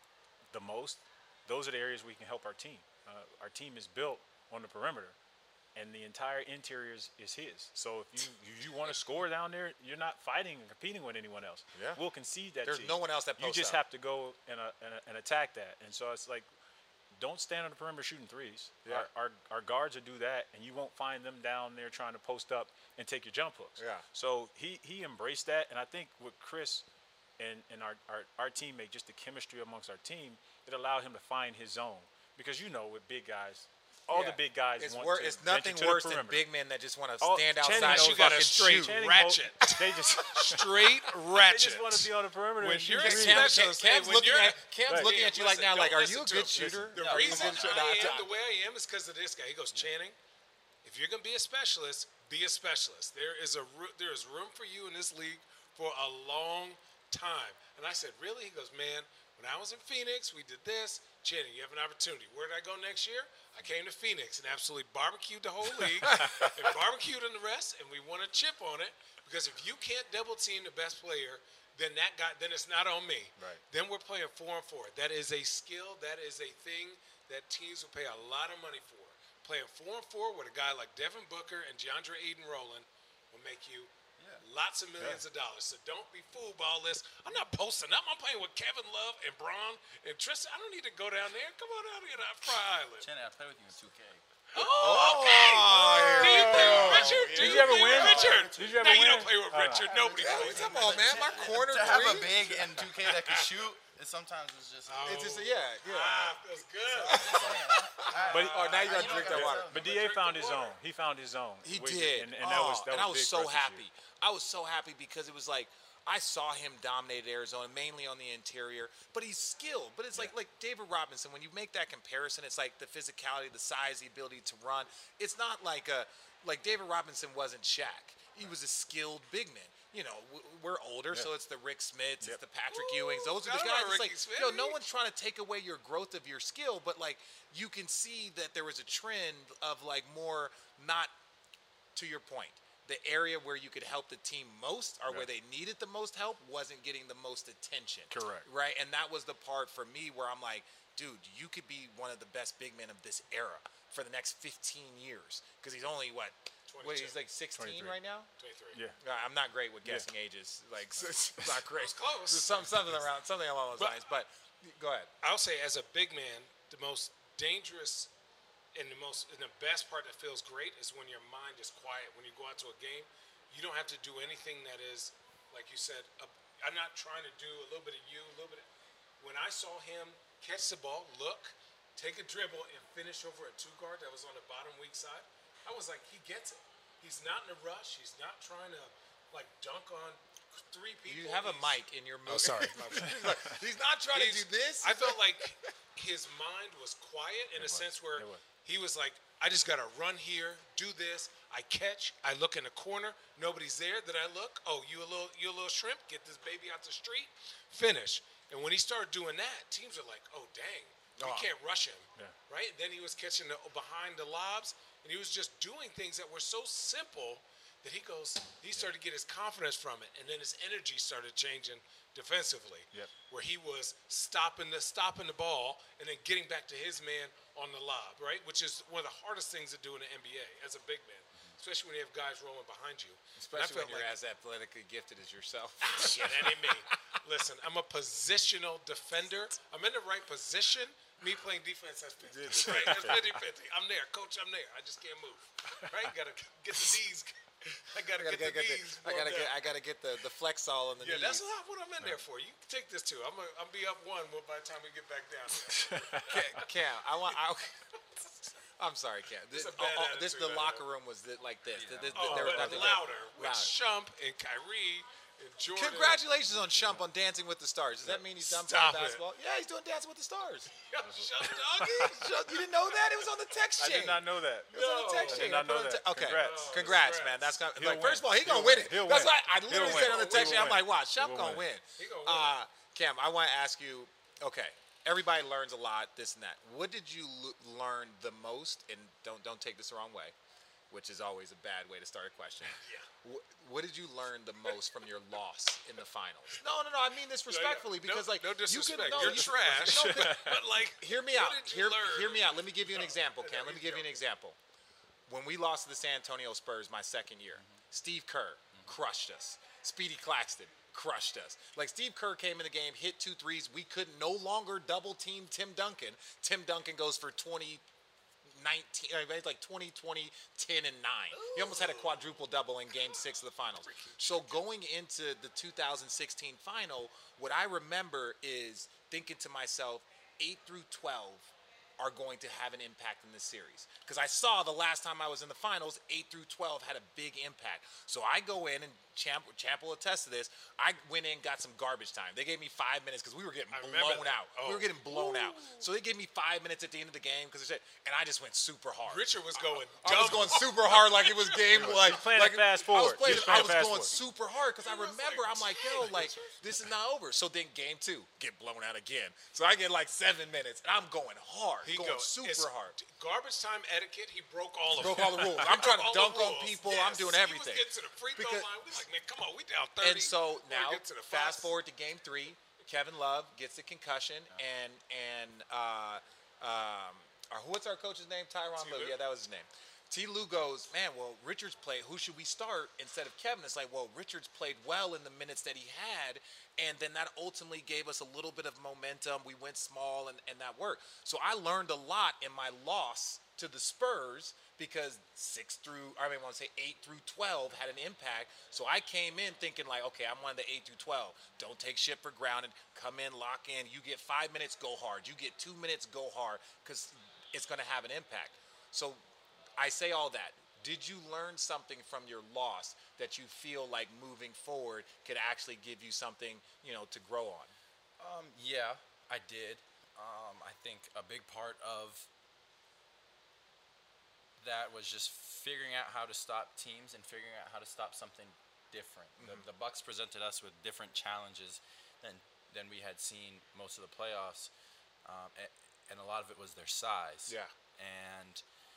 the most, those are the areas where we can help our team. Uh, our team is built on the perimeter, and the entire interior is, is his. So if you if you want to score down there, you're not fighting and competing with anyone else. Yeah. We'll concede that. There's to you. no one else that You posts just up. have to go and, uh, and, uh, and attack that. And so it's like, don't stand on the perimeter shooting threes. Yeah. Our, our our guards will do that, and you won't find them down there trying to post up and take your jump hooks. Yeah. So he he embraced that, and I think with Chris and and our, our our teammate, just the chemistry amongst our team, it allowed him to find his zone. Because you know, with big guys, all Yeah. the big guys It's, want wor- to it's nothing venture to the worse than perimeter. big men that just want to All- stand Channing outside. knows and you got a fucking straight shoot. Channing ratchet. knows- They just Straight they ratchet. just want to be on the perimeter. When and shoot you're a threes. Cam, Cam, specialist, Cam's when looking you're- at Cam's Right. looking at you like Listen, now, like, don't are you a listen good to him. shooter? The No, he's reason a good shooter. I No, am the way I am is because of this guy. He goes, Channing, if you're gonna be a specialist, be a specialist. There is a ro- there is room for you in this league for a long time. And I said, really? He goes, man, when I was in Phoenix, we did this. Channing, you have an opportunity. Where did I go next year? I came to Phoenix and absolutely barbecued the whole league and barbecued on the rest, and we won a chip on it. Because if you can't double team the best player, then that guy, then it's not on me. Right. Then we're playing four and four. That is a skill. That is a thing that teams will pay a lot of money for. Playing four and four with a guy like Devin Booker and DeAndre Ayton Rowland will make you lots of millions Yeah. of dollars. So don't be fooled by all this. I'm not posting up. I'm playing with Kevin Love and Braun and Tristan. I don't need to go down there. Come on out here to Fry Island. Channing, I play with you in two K. Oh, okay. Do you play with Richard? Do Did you ever play win? with Richard? Did you ever now win? you don't play with Uh, Richard. Nobody Yeah, plays. come on, man. My corner To have a three. big in two K that can shoot, and sometimes it's just. Oh. It's just a, yeah, yeah. Ah, feels good. But Oh, now you gotta You drink don't that gotta water. But D A found his own. He found his own. He with did, it, and, and that was that and I was was big so for us this happy. year. I was so happy because it was like I saw him dominate Arizona mainly on the interior, but he's skilled. But it's like like David Robinson. When you make that comparison, it's like the physicality, the size, the ability to run. It's not like a like David Robinson wasn't Shaq. He was a skilled big man. You know, w- we're older, so it's the Rick Smiths, it's the Patrick Ewings. Those are the forgot guys. about It's Ricky like, Smith. yo, no one's trying to take away your growth of your skill, but like you can see that there was a trend of like more not to your point. The area where you could help the team most or where they needed the most help wasn't getting the most attention. Correct. Right? And that was the part for me where I'm like, dude, you could be one of the best big men of this era for the next fifteen years. Because he's only, what? Wait, he's like sixteen twenty-three. right now? twenty-three. Yeah. Uh, I'm not great with guessing ages. Like, it's not great. It's close. Some, something around, something along those But- lines. But go ahead. I'll say, as a big man, the most dangerous and the most and the best part that feels great is when your mind is quiet. When you go out to a game, you don't have to do anything that is, like you said. A, I'm not trying to do a little bit of you, a little bit. Of, when I saw him catch the ball, look, take a dribble, and finish over a two guard that was on the bottom weak side, I was like, he gets it. He's not in a rush. He's not trying to like dunk on three people. You have a He's- mic in your mouth. Oh, sorry. He's not trying He's- to do this. I felt like his mind was quiet in a was. sense where It was. he was like, I just got to run here, do this. I catch. I look in the corner. Nobody's there. Then I look. Oh, you a little, you a little shrimp. Get this baby out the street. Finish. And when he started doing that, teams are like, oh, dang. We Oh. can't rush him. Yeah. Right? Then he was catching the, behind the lobs, and he was just doing things that were so simple that he goes, he started to get his confidence from it, and then his energy started changing defensively, Yep. where he was stopping the stopping the ball and then getting back to his man on the lob, right? Which is one of the hardest things to do in the N B A as a big man, especially when you have guys rolling behind you. And I Especially when felt you're like, as athletically gifted as yourself. shit, that ain't me. Listen, I'm a positional defender. I'm in the right position. Me playing defense, that's fifty. Right? That's fifty-fifty. I'm there. Coach, I'm there. I just can't move. Right? Gotta get the knees. I gotta, I gotta get, get, the get knees. the, I gotta going get, down. I gotta get the, the flexol in the Yeah, knees. that's what, what I'm in there for. You can take this too. I'm gonna I'm be up one by the time we get back down there. Cam, Cam, I want. I, I'm sorry, Cam. This, It's a bad oh, oh, this attitude, the I locker know. room was th- like this. Th- th- Oh, there was but nothing louder with Louder. Shump and Kyrie and Jordan. Congratulations on Shump on Dancing with the Stars. Does that mean he's done Stop playing it. basketball? Yeah, he's doing Dancing with the Stars. Yo, Shump doggy. Shump, you didn't know that? It was on the text I chain. did not know that. It was on the No. text I chain. did not put know it on the that. te- okay. Congrats. Oh, Congrats, congrats. man. That's kind He'll like, first of win. all, he gonna He'll win win. it. He'll That's win. why I literally He'll said win. on the text He'll chain. I'm win. like, wow, Shump He'll gonna win. win. He gonna win. Uh, Cam, I want to ask you. Okay, everybody learns a lot. This and that. What did you l- learn the most? And don't don't take this the wrong way, which is always a bad way to start a question. Yeah. What, what did you learn the most from your loss in the finals? No, no, no. I mean this No, yeah. respectfully because no, like no you disrespect. can, no, You're you- trash. no, but- but like, hear me what out. did you Hear, learn? hear me out. Let me give you an No, example, no, Cam. Let me he's give you an joking. example. When we lost to the San Antonio Spurs my second year, Steve Kerr crushed us. Speedy Claxton crushed us. Like Steve Kerr came in the game, hit two threes. We could no longer double team Tim Duncan. Tim Duncan goes for twenty, nineteen, uh, it's like twenty, twenty, ten, and nine. He almost had a quadruple double in game six of the finals. So going into the two thousand sixteen final, what I remember is thinking to myself, eight through twelve are going to have an impact in this series. Because I saw the last time I was in the finals, eight through twelve had a big impact. So I go in, and Champ, Champ will attest to this, I went in, got some garbage time. They gave me five minutes because we were getting I remember blown that. out. Oh. We were getting blown out. So they gave me five minutes at the end of the game because they said, and I just went super hard. Richard was going. I was double. going super hard like it was game like playing like it fast I was forward. playing He was I playing was fast going forward. super hard because I He was remember like, I'm like, yo, like this is not over. So then game two, get blown out again. So I get like seven minutes and I'm going hard, He going goes, super it's hard. Garbage time etiquette. He broke all of Broke them. all the rules. I'm trying to All dunk the on rules. people. I'm Yes. doing everything. He was getting to the free throw Because- line. We like, man, come on, we down thirty. And so We're now, gonna get to the fast fuss. forward to game three, Kevin Love gets a concussion, and and uh, um, our, what's our coach's name? Tyronn T. Lue. Lue? Yeah, that was his name. T. Lou goes, man, well, Richards played. Who should we start instead of Kevin? It's like, well, Richards played well in the minutes that he had, and then that ultimately gave us a little bit of momentum. We went small, and, and that worked. So I learned a lot in my loss to the Spurs because six through, I mean, I want to say eight through twelve had an impact. So I came in thinking like, okay, I'm one of the eight through twelve. Don't take shit for granted. Come in, lock in. You get five minutes, go hard. You get two minutes, go hard, because it's going to have an impact. So I say all that. Did you learn something from your loss that you feel like moving forward could actually give you something, you know, to grow on? Um, yeah, I did. Um, I think a big part of that was just figuring out how to stop teams and figuring out how to stop something different. Mm-hmm. The, the Bucks presented us with different challenges than than we had seen most of the playoffs, um, and, and a lot of it was their size. Yeah. And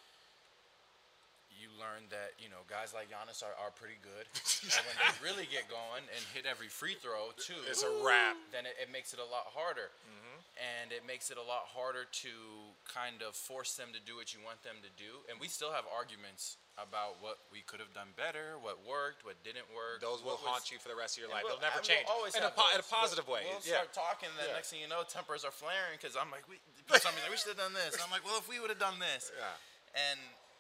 you learn that, you know, guys like Giannis are, are pretty good. And when they really get going and hit every free throw, too, it's a wrap. Then it, it makes it a lot harder. Mm-hmm. And it makes it a lot harder to kind of force them to do what you want them to do. And we still have arguments about what we could have done better, what worked, what didn't work. Those will was, haunt you for the rest of your life. We'll, They'll never we'll change. Always in, a po- in a positive way. We'll yeah. start talking, and then yeah. next thing you know, tempers are flaring because I'm like, we, somebody's like, we should have done this. And I'm like, well, if we would have done this. Yeah. And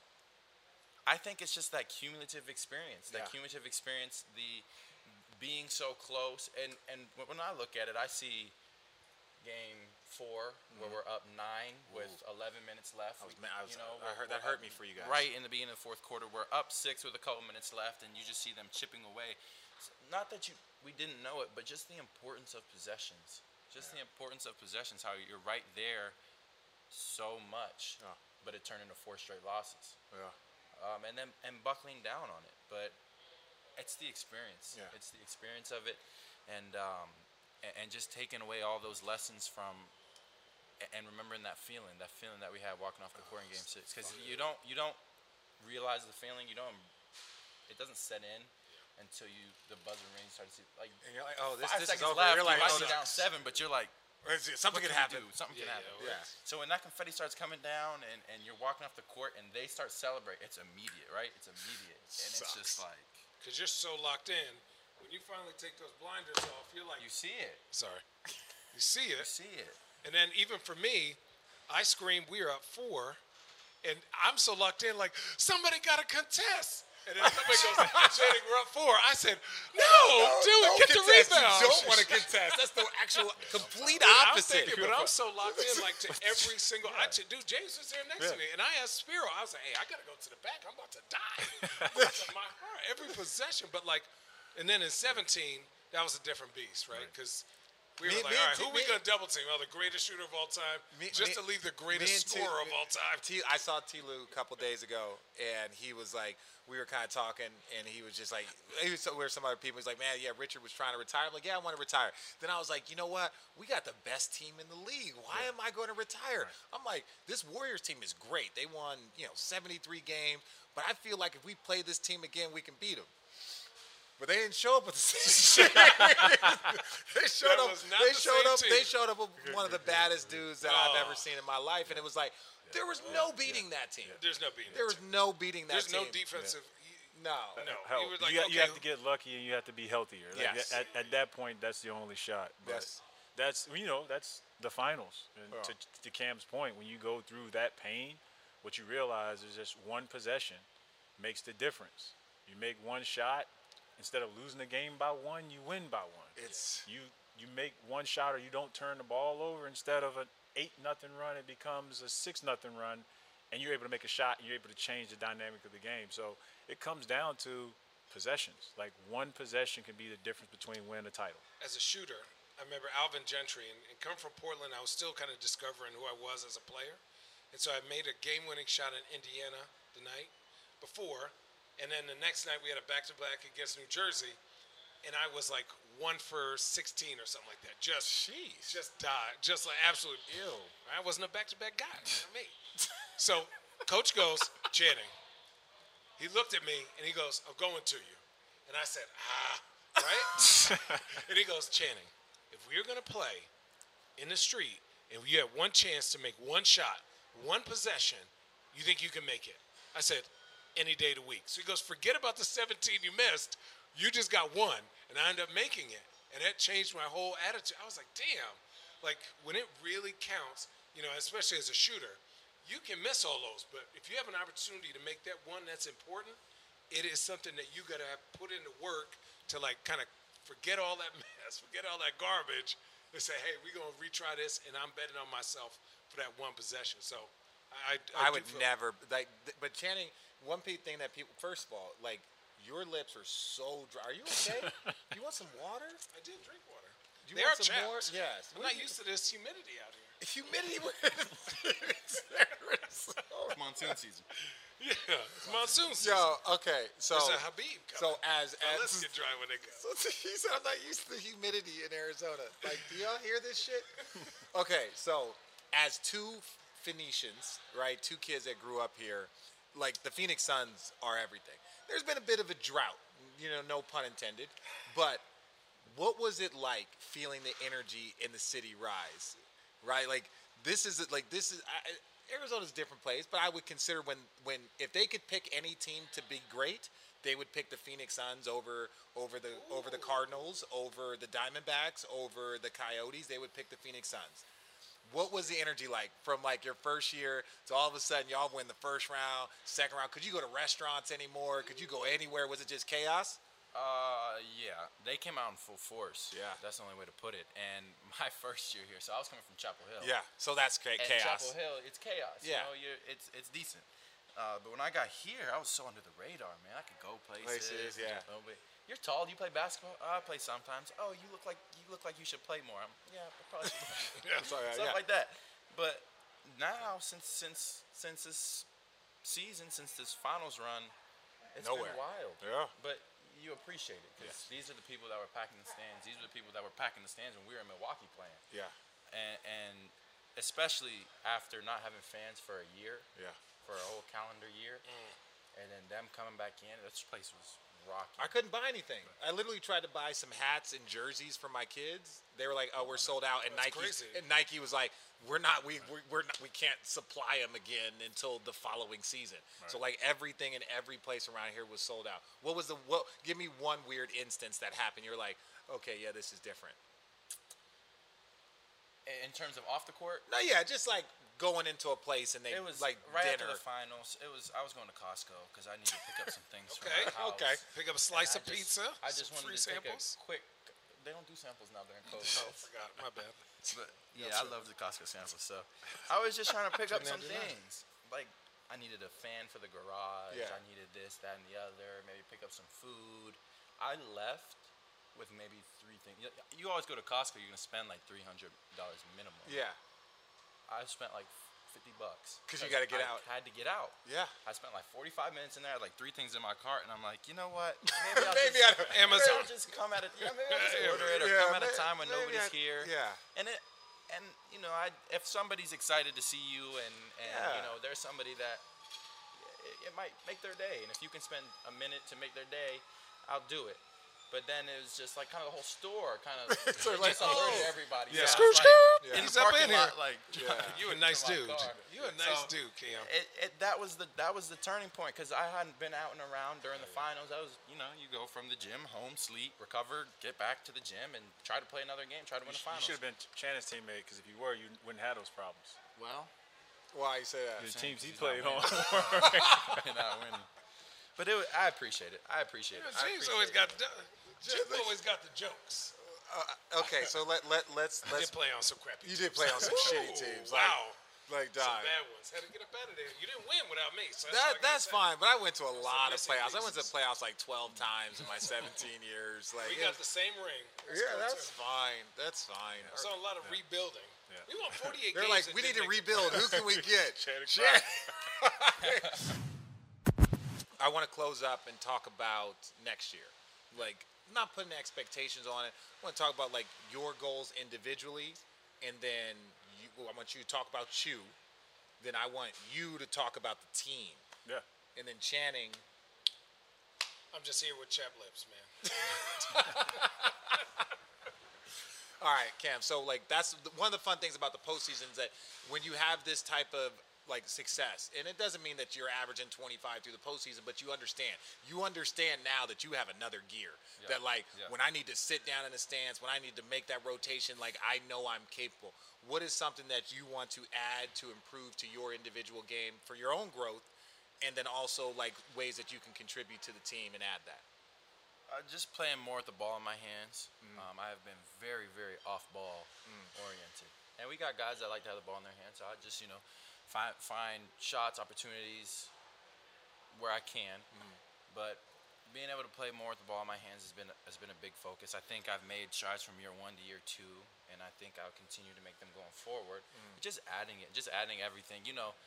I think it's just that cumulative experience, that Yeah. cumulative experience, the being so close. And, and when I look at it, I see game four mm-hmm. where we're up nine with Ooh. eleven minutes left. I was, I was, you know, I heard, that hurt me for you guys. Right in the beginning of the fourth quarter, we're up six with a couple minutes left, and you just see them chipping away. So not that you we didn't know it, but just the importance of possessions. Just yeah. the importance of possessions, how you're right there so much, yeah. but it turned into four straight losses. Yeah. Um, and then and buckling down on it, but it's the experience. Yeah. It's the experience of it, and um, and, and just taking away all those lessons from, and remembering that feeling, that feeling that we had walking off the court in Game Six, because you don't you don't realize the feeling, you don't, it doesn't set in until you the buzzer rings start to see like. And you're like, oh, this, five this is seconds over. left. You're like, you might oh, be down seven, but you're like. Something can happen. Do? Something yeah, can happen. Yeah. So when that confetti starts coming down and, and you're walking off the court and they start celebrating, it's immediate, right? It's immediate. And Sucks. it's just like. Because you're so locked in. When you finally take those blinders off, you're like. You see it. Sorry. You see it. You see it. And then even for me, I screamed, we are up four. And I'm so locked in, like, somebody got to contest. And then somebody goes, Channing, we're up four. I said, no, no dude, don't get contest. the rebound. You don't want to contest. That's the actual complete But opposite. I'm thinking, but I'm so locked in, like, to every single. I t- dude, James was there next yeah. to me, and I asked Spiro. I was like, hey, I gotta go to the back. I'm about to die. That's my heart. Every possession, but like, and then in seventeen, that was a different beast, right? Because. We were me, like, me all right, T, who are we me, going to double team? Oh, the greatest shooter of all time, me, just me, to leave the greatest scorer of all time. T, I saw T. Lou a couple days ago, and he was like, we were kind of talking, and he was just like, he was so, where some other people was like, man, yeah, Richard was trying to retire. I'm like, yeah, I want to retire. Then I was like, you know what? We got the best team in the league. Why yeah. am I going to retire? Right. I'm like, this Warriors team is great. They won, you know, seventy-three games, but I feel like if we play this team again, we can beat them. But they didn't show up with the same shit. they showed up. They the showed up. team. They showed up with one of the baddest dudes that oh. I've ever seen in my life, and it was like there was no beating that team. There's no beating. There was no beating that There's team. There's no defensive. No, no. Hell, was like, you, okay. you have to get lucky, and you have to be healthier. Like yes. At, at that point, that's the only shot. But yes. That's you know that's the finals. And oh. to, to Cam's point, when you go through that pain, what you realize is just one possession makes the difference. You make one shot. Instead of losing the game by one, you win by one. It's you you make one shot or you don't turn the ball over. Instead of an eight nothing run, it becomes a six nothing run, and you're able to make a shot and you're able to change the dynamic of the game. So it comes down to possessions. Like one possession can be the difference between winning a title. As a shooter, I remember Alvin Gentry, and, and come from Portland, I was still kind of discovering who I was as a player, and so I made a game-winning shot in Indiana the night before. And then the next night we had a back-to-back against New Jersey, and I was like one for sixteen or something like that. Just, Jeez. just died, just like absolute. Ew. I wasn't a back-to-back guy. Not me. So, Coach goes, Channing. He looked at me and he goes, "I'm going to you," and I said, "Ah, right." And he goes, "Channing, if we're gonna play in the street and you have one chance to make one shot, one possession, you think you can make it?" I said, any day of the week. So he goes, forget about the seventeen you missed. You just got one, and I ended up making it. And that changed my whole attitude. I was like, damn. Like, when it really counts, you know, especially as a shooter, you can miss all those. But if you have an opportunity to make that one that's important, it is something that you got to put into work to, like, kind of forget all that mess, forget all that garbage, and say, hey, we're going to retry this, and I'm betting on myself for that one possession. So I I, I would do feel never like, th- but Channing, one pe- thing that people. First of all, like your lips are so dry. Are you okay? You want some water? I did drink water. Do you They want are some more? chapped. Yes. I'm not used to this humidity out here. Humidity. It's monsoon season. Yeah, it's monsoon season. Yo, okay, so There's a Habib coming. so as So as let's get dry when they come. So he said, I'm not used to the humidity in Arizona. Like, do y'all hear this shit? Okay, so as two Phoenicians, right, two kids that grew up here, like the Phoenix Suns are everything. There's been a bit of a drought, you know, no pun intended. But what was it like feeling the energy in the city rise, right? Like this is like this is. I, Arizona's a different place, but I would consider when, when if they could pick any team to be great, they would pick the Phoenix Suns over over the Ooh. over the Cardinals, over the Diamondbacks, over the Coyotes. They would pick the Phoenix Suns. What was the energy like from like your first year to all of a sudden y'all win the first round, second round? Could you go to restaurants anymore? Could you go anywhere? Was it just chaos? Uh, yeah, they came out in full force. Yeah. That's the only way to put it. And my first year here, so I was coming from Chapel Hill. Yeah, so that's ca- and chaos. Chapel Hill, it's chaos. Yeah. You know, you're, it's it's decent. Uh, but when I got here, I was so under the radar, man. I could go places. Places, yeah. You know, you're tall. Do you play basketball? Oh, I play sometimes. Oh, you look like you look like you should play more. I'm, yeah, I probably should. Yeah, sorry, Stuff yeah. like that. But now, since since since this season, since this finals run, it's Nowhere. been wild. Yeah. But you appreciate it because Yeah. these are the people that were packing the stands. These are the people that were packing the stands when we were in Milwaukee playing. Yeah. And, and especially after not having fans for a year, Yeah. for a whole calendar year, and then them coming back in, this place was rocking. I couldn't buy anything. I literally tried to buy some hats and jerseys for my kids. They were like, "Oh, we're sold out," and That's Nike crazy. and Nike was like, "We're not. We we're, we're not, we can't supply them again until the following season." So like everything in every place around here was sold out. What was the what? Give me one weird instance that happened. You're like, "Okay, yeah, this is different." In terms of off the court, No, yeah, just like going into a place and they it was like right dinner. after the finals. It was I was going to Costco because I needed to pick up some things. Okay, for my house. okay. Pick up a slice And of I just- pizza. I just some wanted free to samples. take a quick. They don't do samples now during COVID. Oh, I forgot. My bad. But yeah, I love the Costco samples. So I was just trying to pick up some things. Like I needed a fan for the garage. Yeah. I needed this, that, and the other. Maybe pick up some food. I left with maybe three things. You, you always go to Costco, you're gonna spend like three hundred dollars minimum. Yeah, I spent like fifty bucks. 'Cause you gotta get I out. Had to get out. yeah. I spent like forty-five minutes in there. I had like three things in my cart, and I'm like, you know what? Maybe I'll Maybe just, I don't- maybe Amazon. I'll just come at it. Yeah, maybe I'll just order it or Yeah, come at a may- time when maybe nobody's I- here. yeah. And it, and you know, I if somebody's excited to see you, and and Yeah. you know, there's somebody that it, it might make their day, and if you can spend a minute to make their day, I'll do it. But then it was just like kind of the whole store kind of So it like, just alerted oh. everybody. Yeah. So Scoop, it's like, scoop. in He's the up parking in lot, here. like You a nice to my dude. car. You a nice So, dude, Cam. It, it that was the that was the turning point because I hadn't been out and around during the finals. I was you know you go from the gym home, sleep, recover, get back to the gym, and try to play another game, try to win You, the sh- you finals. should have been Shannon's teammate because if you were, you wouldn't have those problems. Well, Why you say that? The Shame teams he 'cause he's played not on. you're not winning. But it, was- I appreciate it. I appreciate You know, it. I James appreciate always it. got the, James always got the jokes. Uh, okay, so let let let's I let's. did play on some crappy. You did play on some Ooh, shitty teams. Like, Wow. Like, Some dog. bad ones. Had to get up out of there. You didn't win without me. So that's, That all I gotta that's say. fine, but I went to a lot of missing playoffs. I went to pieces. playoffs like twelve times in my seventeen years. Like, We it got was- the same ring. yeah, cool, that's too. fine. That's fine. I saw a lot of rebuilding. Yeah. We won forty-eight They're games. like, and we need to didn't make it. rebuild. Who can we get? Channing Shan- I want to close up and talk about next year. Like, not putting expectations on it. I want to talk about like your goals individually, and then you, well, I want you to talk about you. Then I want you to talk about the team, Yeah. and then Channing. I'm just here with chapped lips, man. All right, Cam. So like that's the, one of the fun things about the postseason is that when you have this type of like success, and it doesn't mean that you're averaging twenty-five through the postseason, but you understand. You understand now that you have another gear. Yeah. That like Yeah. when I need to sit down in the stands, when I need to make that rotation, like I know I'm capable. What is something that you want to add to improve to your individual game for your own growth, and then also like ways that you can contribute to the team and add that? Uh, just playing more with the ball in my hands. Mm. Um, I have been very, very off-ball mm. oriented, and we got guys that like to have the ball in their hands. So I just, you know, find find shots, opportunities where I can. Mm. But being able to play more with the ball in my hands has been has been a big focus. I think I've made strides from year one to year two, and I think I'll continue to make them going forward. Mm. Just adding it, just adding everything. You know,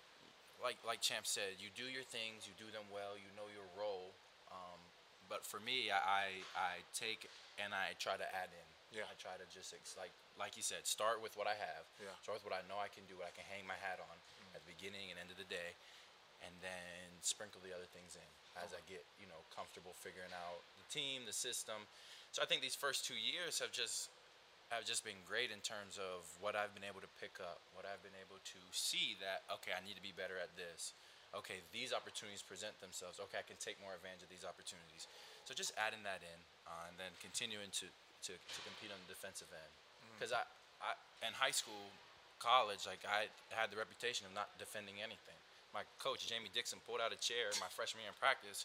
like like Champ said, you do your things, you do them well, you know your role. Um, but for me, I, I I take and I try to add in. Yeah. I try to just like like you said, start with what I have. Yeah. Start with what I know I can do, what I can hang my hat on mm. at the beginning and end of the day. And then sprinkle the other things in as I get, you know, comfortable figuring out the team, the system. So I think these first two years have just have just been great in terms of what I've been able to pick up, what I've been able to see that, okay, I need to be better at this. Okay, these opportunities present themselves. Okay, I can take more advantage of these opportunities. So just adding that in uh, and then continuing to, to, to compete on the defensive end. Because mm. I, I, in high school, college, like I had the reputation of not defending anything. My coach, Jamie Dixon, pulled out a chair my freshman year in practice,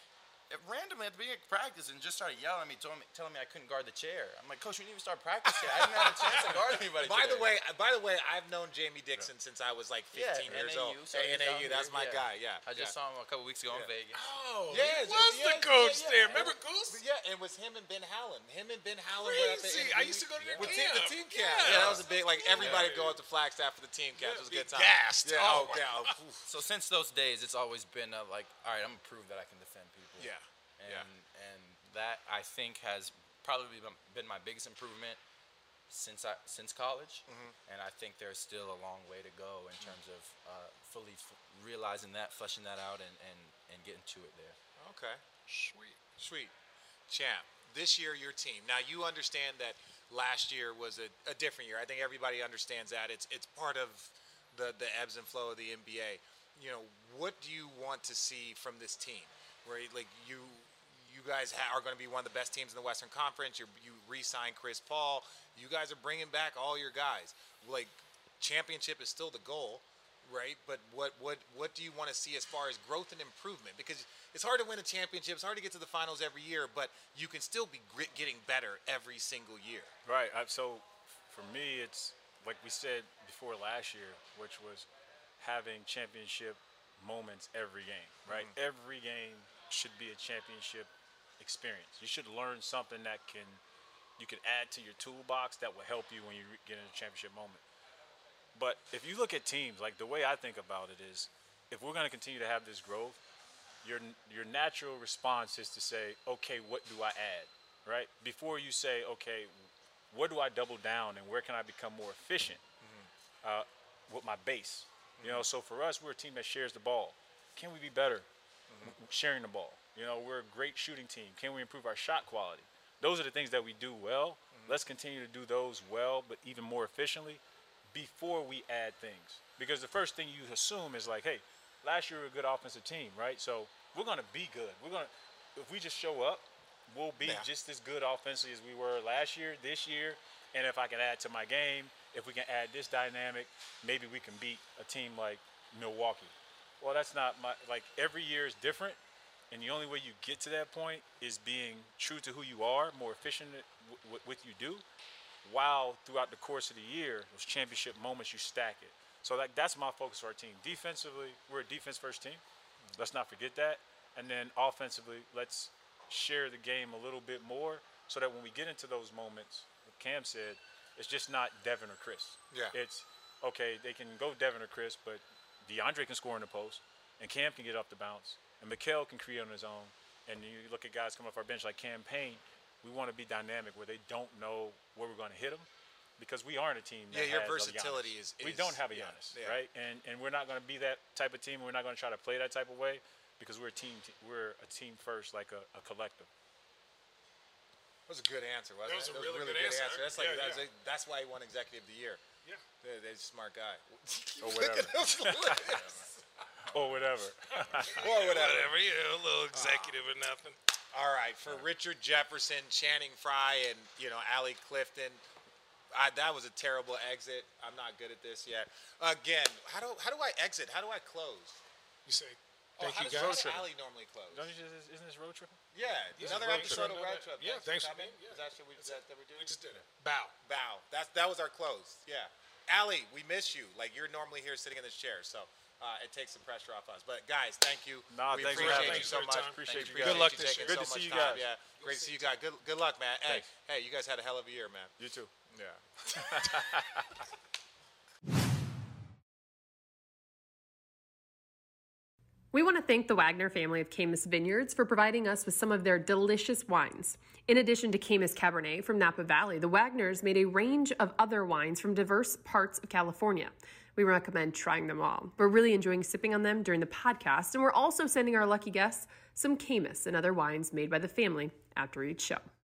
it randomly at the beginning of practice, and just started yelling at me, telling me, telling me I couldn't guard the chair. I'm like, Coach, we didn't even start practice yet. I didn't have a chance to guard anybody By today. the way, by the way, I've known Jamie Dixon yeah. since I was like fifteen yeah, years N A U, old. So N A U, that's here, my yeah. guy. Yeah, I just yeah. saw him a couple weeks ago yeah. in Vegas. Oh, yeah, he was yeah, the coach yeah, yeah. there. Remember Goose? Yeah, it was him and Ben Howland. Him and Ben Howland Crazy. were at the N A U. I used to go to their with camp. The team camp. Yeah. Yeah, that was a big. Like everybody Yeah. go up to Flagstaff for the team camp. It was a good time. Gassed. Yeah. Oh, Oh, yeah. So since those days, it's always been uh, like, all right, I'm gonna prove that I can defend people. Yeah. And Yeah. and that I think has probably been my biggest improvement since I since college. Mm-hmm. And I think there's still a long way to go in terms of uh, fully f- realizing that, fleshing that out, and, and, and getting to it there. Okay. Sweet. Sweet. Champ, this year your team. Now you understand that last year was a, a different year. I think everybody understands that. It's it's part of the, the ebbs and flow of the N B A. You know, what do you want to see from this team? Where like you you guys ha- are going to be one of the best teams in the Western Conference. You're, you re-signed Chris Paul. You guys are bringing back all your guys. Like, championship is still the goal, right? But what what what do you want to see as far as growth and improvement? Because it's hard to win a championship. It's hard to get to the finals every year, but you can still be grit- getting better every single year. Right. I, so for me, it's like we said before last year, which was having championship moments every game, right? Mm-hmm. Every game should be a championship experience. You should learn something that can you can add to your toolbox that will help you when you get in a championship moment. But if you look at teams, like the way I think about it is, if we're going to continue to have this growth, your your natural response is to say, okay, what do I add, right? Before you say, okay, where do I double down and where can I become more efficient mm-hmm. uh, with my base? Mm-hmm. You know, so for us, we're a team that shares the ball. Can we be better mm-hmm. sharing the ball? You know, we're a great shooting team. Can we improve our shot quality? Those are the things that we do well. Mm-hmm. Let's continue to do those well, but even more efficiently before we add things. Because the first thing you assume is like, hey, last year we were a good offensive team, right? So we're going to be good. We're going to, if we just show up, we'll be yeah. just as good offensively as we were last year, this year. And if I can add to my game, if we can add this dynamic, maybe we can beat a team like Milwaukee. Well, that's not my, like every year is different. And the only way you get to that point is being true to who you are, more efficient with what you do, while throughout the course of the year, those championship moments, you stack it. So like that's my focus for our team. Defensively, we're a defense-first team. Mm-hmm. Let's not forget that. And then offensively, let's share the game a little bit more so that when we get into those moments, like Cam said, it's just not Devin or Chris. Yeah. It's, okay, they can go Devin or Chris, but DeAndre can score in the post, and Cam can get off the bounce. And Mikal can create on his own. And you look at guys coming off our bench like Cam Payne, we want to be dynamic where they don't know where we're going to hit them because we aren't a team that yeah, your has versatility is, is we don't have a yeah, Giannis, yeah. right? And and we're not going to be that type of team. We're not going to try to play that type of way because we're a team. We're a team first, like a, a collective. That was a good answer, wasn't that was it? a really, really good, good answer. answer. That's like yeah, that's, yeah. a, that's why he won Executive of the Year. Yeah. They're, they're a smart guy. Or whatever. Or whatever. Or whatever. Whatever, yeah, a little executive or nothing. All right, for Richard Jefferson, Channing Frye, and, you know, Allie Clifton, I, that was a terrible exit. I'm not good at this yet. Again, how do how do I exit? How do I close? You say, Oh, thank how you does, guys. how does Allie normally close? Don't you just, isn't this road tripping? Yeah, Yeah, another road episode trip. of Road Trip. Yeah, thanks for coming. being- yeah. Is that, should we, is that, that we're doing? We just did it. Bow. Bow. That's, that was our close. Yeah. Allie, we miss you. Like, you're normally here sitting in this chair, so uh, it takes some pressure off us. But, guys, thank you. Nah, we thanks for appreciate having you me. so Thanks for much. your time. Appreciate you Appreciate guys. Good luck you this taking year. so Good to see much you time. guys. Yeah, great to see you guys. Good, good luck, man. Hey, Thanks. hey, you guys had a hell of a year, man. You too. Yeah. We want to thank the Wagner family of Caymus Vineyards for providing us with some of their delicious wines. In addition to Caymus Cabernet from Napa Valley, the Wagners made a range of other wines from diverse parts of California. We recommend trying them all. We're really enjoying sipping on them during the podcast, and we're also sending our lucky guests some Caymus and other wines made by the family after each show.